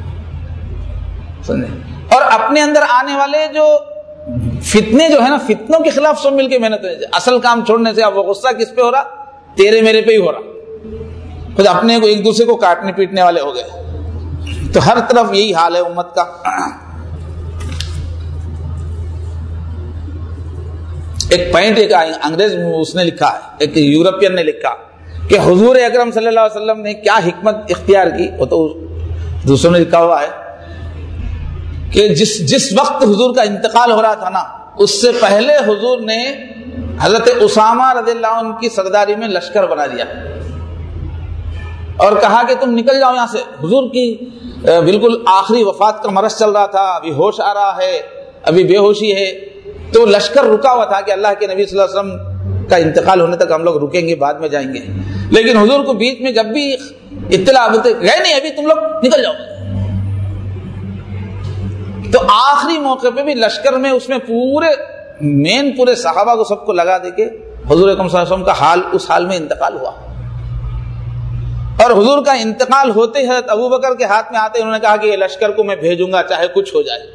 اور اپنے اندر آنے والے جو فتنے جو ہے نا، فتنوں کے خلاف سب مل کے محنت ہونی چاہیے۔ اصل کام چھوڑنے سے اب وہ غصہ کس پہ ہو رہا؟ تیرے میرے پہ ہی ہو رہا، خود اپنے کو ایک دوسرے کو کاٹنے پیٹنے والے ہو گئے۔ تو ہر طرف یہی حال ہے امت کا۔ ایک پوائنٹ ایک انگریز اس نے لکھا ہے، ایک یورپین نے لکھا کہ حضور اکرم صلی اللہ علیہ وسلم نے کیا حکمت اختیار کی، وہ تو دوسروں نے لکھا ہوا ہے کہ جس وقت حضور کا انتقال ہو رہا تھا نا، اس سے پہلے حضور نے حضرت اسامہ رضی اللہ عنہ کی سرداری میں لشکر بنا دیا اور کہا کہ تم نکل جاؤ یہاں سے۔ حضور کی بالکل آخری وفات کا مرض چل رہا تھا، ابھی ہوش آ رہا ہے، ابھی بے ہوشی ہے، تو لشکر رکا ہوا تھا کہ اللہ کے نبی صلی اللہ علیہ وسلم کا انتقال ہونے تک ہم لوگ رکیں گے، بعد میں جائیں گے۔ لیکن حضور کو بیچ میں جب بھی اطلاع ہوتے گئے نہیں، ابھی تم لوگ نکل جاؤ۔ تو آخری موقع پہ بھی لشکر میں اس میں پورے صحابہ کو سب کو لگا دے کے حضور اکرم صلی اللہ علیہ وسلم کا حال اس حال میں انتقال ہوا۔ اور حضور کا انتقال ہوتے ہی حضرت ابوبکر کے ہاتھ میں آتے انہوں نے کہا کہ یہ لشکر کو میں بھیجوں گا چاہے کچھ ہو جائے۔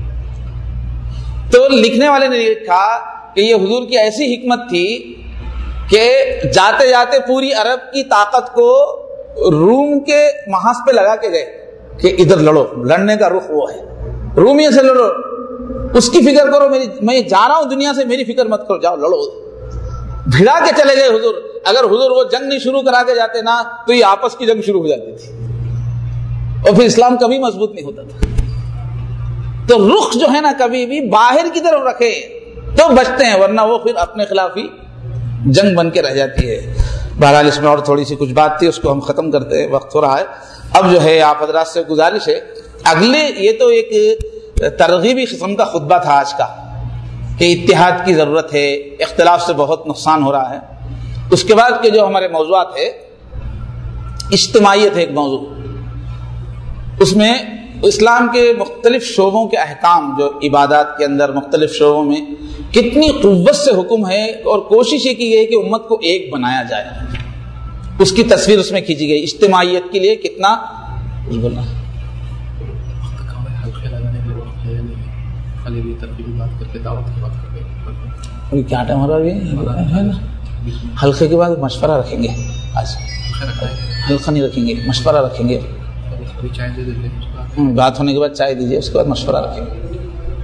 تو لکھنے والے نے لکھا کہ یہ حضور کی ایسی حکمت تھی کہ جاتے جاتے پوری عرب کی طاقت کو روم کے محاذ پہ لگا کے گئے کہ ادھر لڑو، لڑنے کا رخ وہ ہے، رومیوں سے لڑو، اس کی فکر کرو، میں جا رہا ہوں دنیا سے، میری فکر مت کرو، جاؤ لڑو۔ بھڑا کے چلے گئے حضور۔ اگر حضور وہ جنگ نہیں شروع کرا کے جاتے نا تو یہ آپس کی جنگ شروع ہو جاتی تھی اور پھر اسلام کبھی مضبوط نہیں ہوتا تھا۔ تو رخ جو ہے نا کبھی بھی باہر کی طرف رکھے تو بچتے ہیں، ورنہ وہ پھر اپنے خلاف ہی جنگ بن کے رہ جاتی ہے۔ بہرحال اس میں اور تھوڑی سی کچھ بات تھی، اس کو ہم ختم کرتے ہیں، وقت ہو رہا ہے۔ اب جو ہے آپ حضرات سے گزارش ہے، اگلے یہ تو ایک ترغیبی قسم کا خطبہ تھا آج کا کہ اتحاد کی ضرورت ہے، اختلاف سے بہت نقصان ہو رہا ہے۔ اس کے بعد کے جو ہمارے موضوعات ہے، اجتماعیت ہے ایک موضوع، اس میں اسلام کے مختلف شعبوں کے احکام جو عبادات کے اندر مختلف شعبوں میں کتنی قوت سے حکم ہے، اور کوشش یہ کی گئی کہ امت کو ایک بنایا جائے، اس کی تصویر اس میں کھینچی گئی۔ اجتماعیت کے لیے کتنا بولنا کیا ٹائم ہو رہا ہے نا، حلقے کے بعد مشورہ رکھیں گے، آج حلقہ نہیں رکھیں گے، مشورہ رکھیں گے، بات ہونے کے بعد چائے دیجیے، اس کے بعد مشورہ رکھیں گے۔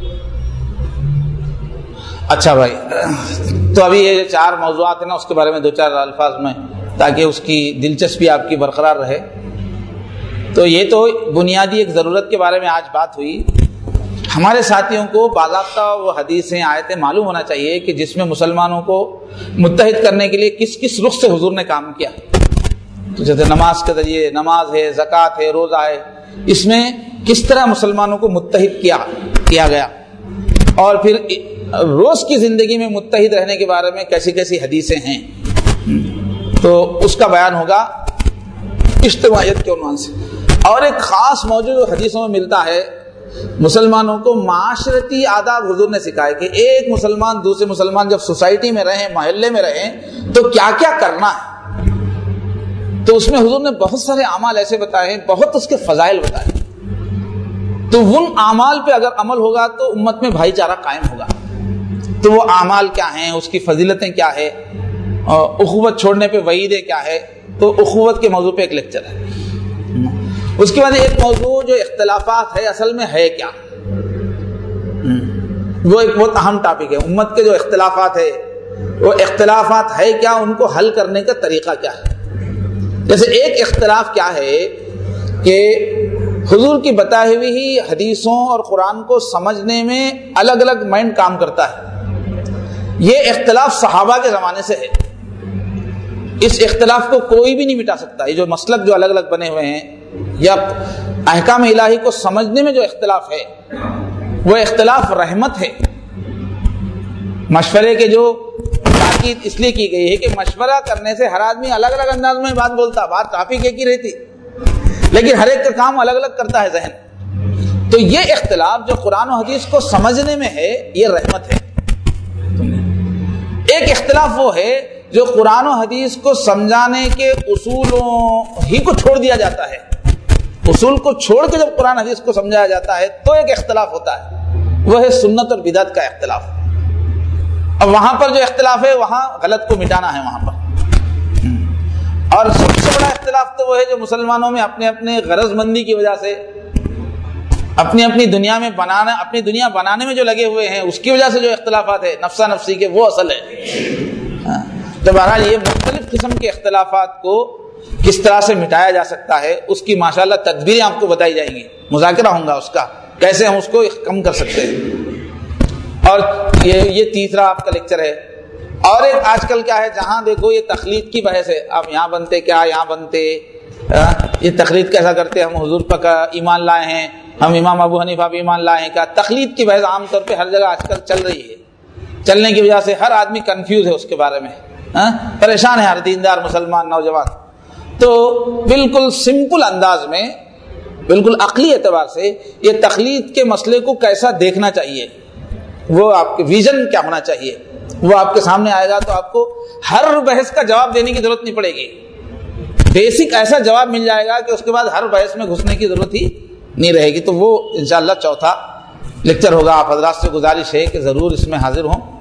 اچھا بھائی، تو ابھی یہ 4 موضوعات ہیں نا، اس کے بارے میں 2-4 الفاظ میں، تاکہ اس کی دلچسپی آپ کی برقرار رہے۔ تو یہ تو بنیادی ایک ضرورت کے بارے میں آج بات ہوئی۔ ہمارے ساتھیوں کو باضابطہ وہ حدیثیں آیتیں معلوم ہونا چاہیے کہ جس میں مسلمانوں کو متحد کرنے کے لیے کس کس رخ سے حضور نے کام کیا۔ تو جیسے نماز کے ذریعے، نماز ہے، زکوٰۃ ہے، روزہ ہے، اس میں کس طرح مسلمانوں کو متحد کیا گیا۔ اور پھر روز کی زندگی میں متحد رہنے کے بارے میں کیسی کیسی حدیثیں ہیں، تو اس کا بیان ہوگا اجتماعیت کے عنوان سے۔ اور ایک خاص موضوع جو حدیثوں میں ملتا ہے، مسلمانوں کو معاشرتی آداب حضور نے سکھائے کہ ایک مسلمان دوسرے مسلمان جب سوسائٹی میں رہیں، محلے میں رہیں، تو کیا کیا کرنا ہے۔ تو اس میں حضور نے بہت سارے اعمال ایسے بتائے ہیں، بہت اس کے فضائل بتائے، تو ان اعمال پہ اگر عمل ہوگا تو امت میں بھائی چارہ قائم ہوگا۔ تو وہ اعمال کیا ہیں، اس کی فضیلتیں کیا ہے، اخوت چھوڑنے پہ وعیدیں کیا ہے، تو اخوت کے موضوع پہ ایک لیکچر ہے۔ اس کے بعد ایک موضوع جو اختلافات ہے اصل میں ہے کیا، وہ ایک بہت اہم ٹاپک ہے۔ امت کے جو اختلافات ہے، وہ اختلافات ہے کیا، ان کو حل کرنے کا طریقہ کیا ہے۔ جیسے ایک اختلاف کیا ہے کہ حضور کی بتائی ہوئی حدیثوں اور قرآن کو سمجھنے میں الگ الگ مائنڈ کام کرتا ہے۔ یہ اختلاف صحابہ کے زمانے سے ہے، اس اختلاف کو کوئی بھی نہیں مٹا سکتا۔ یہ جو مسلک جو الگ الگ بنے ہوئے ہیں یا احکام الہی کو سمجھنے میں جو اختلاف ہے، وہ اختلاف رحمت ہے۔ مشورے کے جو تاکید اس لیے کی گئی ہے کہ مشورہ کرنے سے ہر آدمی الگ الگ انداز میں بات بولتا، بات ٹاپک ایک ہی رہتی، لیکن ہر ایک کا کام الگ الگ کرتا ہے ذہن۔ تو یہ اختلاف جو قرآن و حدیث کو سمجھنے میں ہے، یہ رحمت ہے۔ ایک اختلاف وہ ہے جو قرآن و حدیث کو سمجھانے کے اصولوں ہی کو چھوڑ دیا جاتا ہے، اصول کو چھوڑ کے جب قرآن حدیث کو سمجھایا جاتا ہے تو ایک اختلاف ہوتا ہے، وہ ہے سنت اور بدعت کا اختلاف۔ اب وہاں پر جو اختلاف ہے، وہاں غلط کو مٹانا ہے وہاں پر۔ اور سب سے بڑا اختلاف تو وہ ہے جو مسلمانوں میں اپنے اپنے غرض مندی کی وجہ سے اپنی اپنی دنیا میں بنانا، اپنی دنیا بنانے میں جو لگے ہوئے ہیں، اس کی وجہ سے جو اختلافات ہے نفسا نفسی کے، وہ اصل ہے۔ تو بہرحال یہ مختلف قسم کے اختلافات کو کس طرح سے مٹایا جا سکتا ہے، اس کی ماشاءاللہ تدبیریں آپ کو بتائی جائیں گی، مذاکرہ ہوگا اس کا، کیسے ہم اس کو کم کر سکتے ہیں۔ اور یہ تیسرا آپ کا لیکچر ہے۔ اور ایک آج کل کیا ہے، جہاں دیکھو یہ تقلید کی بحث ہے، آپ یہاں بنتے کیا، یہاں بنتے، یہ تقلید کیسا کرتے، ہم حضور پر ایمان لائے ہیں، ہم امام ابو حنیفہ بھی ایمان لائے ہیں کیا۔ تقلید کی بحث عام طور پہ ہر جگہ آج کل چل رہی ہے، چلنے کی وجہ سے ہر آدمی کنفیوز ہے اس کے بارے میں، پریشان ہے ہر دیندار مسلمان نوجوان۔ تو بالکل سمپل انداز میں، بالکل عقلی اعتبار سے یہ تقلید کے مسئلے کو کیسا دیکھنا چاہیے، وہ آپ کے ویژن کیا ہونا چاہیے، وہ آپ کے سامنے آئے گا تو آپ کو ہر بحث کا جواب دینے کی ضرورت نہیں پڑے گی، بیسک ایسا جواب مل جائے گا کہ اس کے بعد ہر بحث میں گھسنے کی ضرورت ہی نہیں رہے گی۔ تو وہ انشاءاللہ چوتھا لیکچر ہوگا۔ آپ حضرات سے گزارش ہے کہ ضرور اس میں حاضر ہوں۔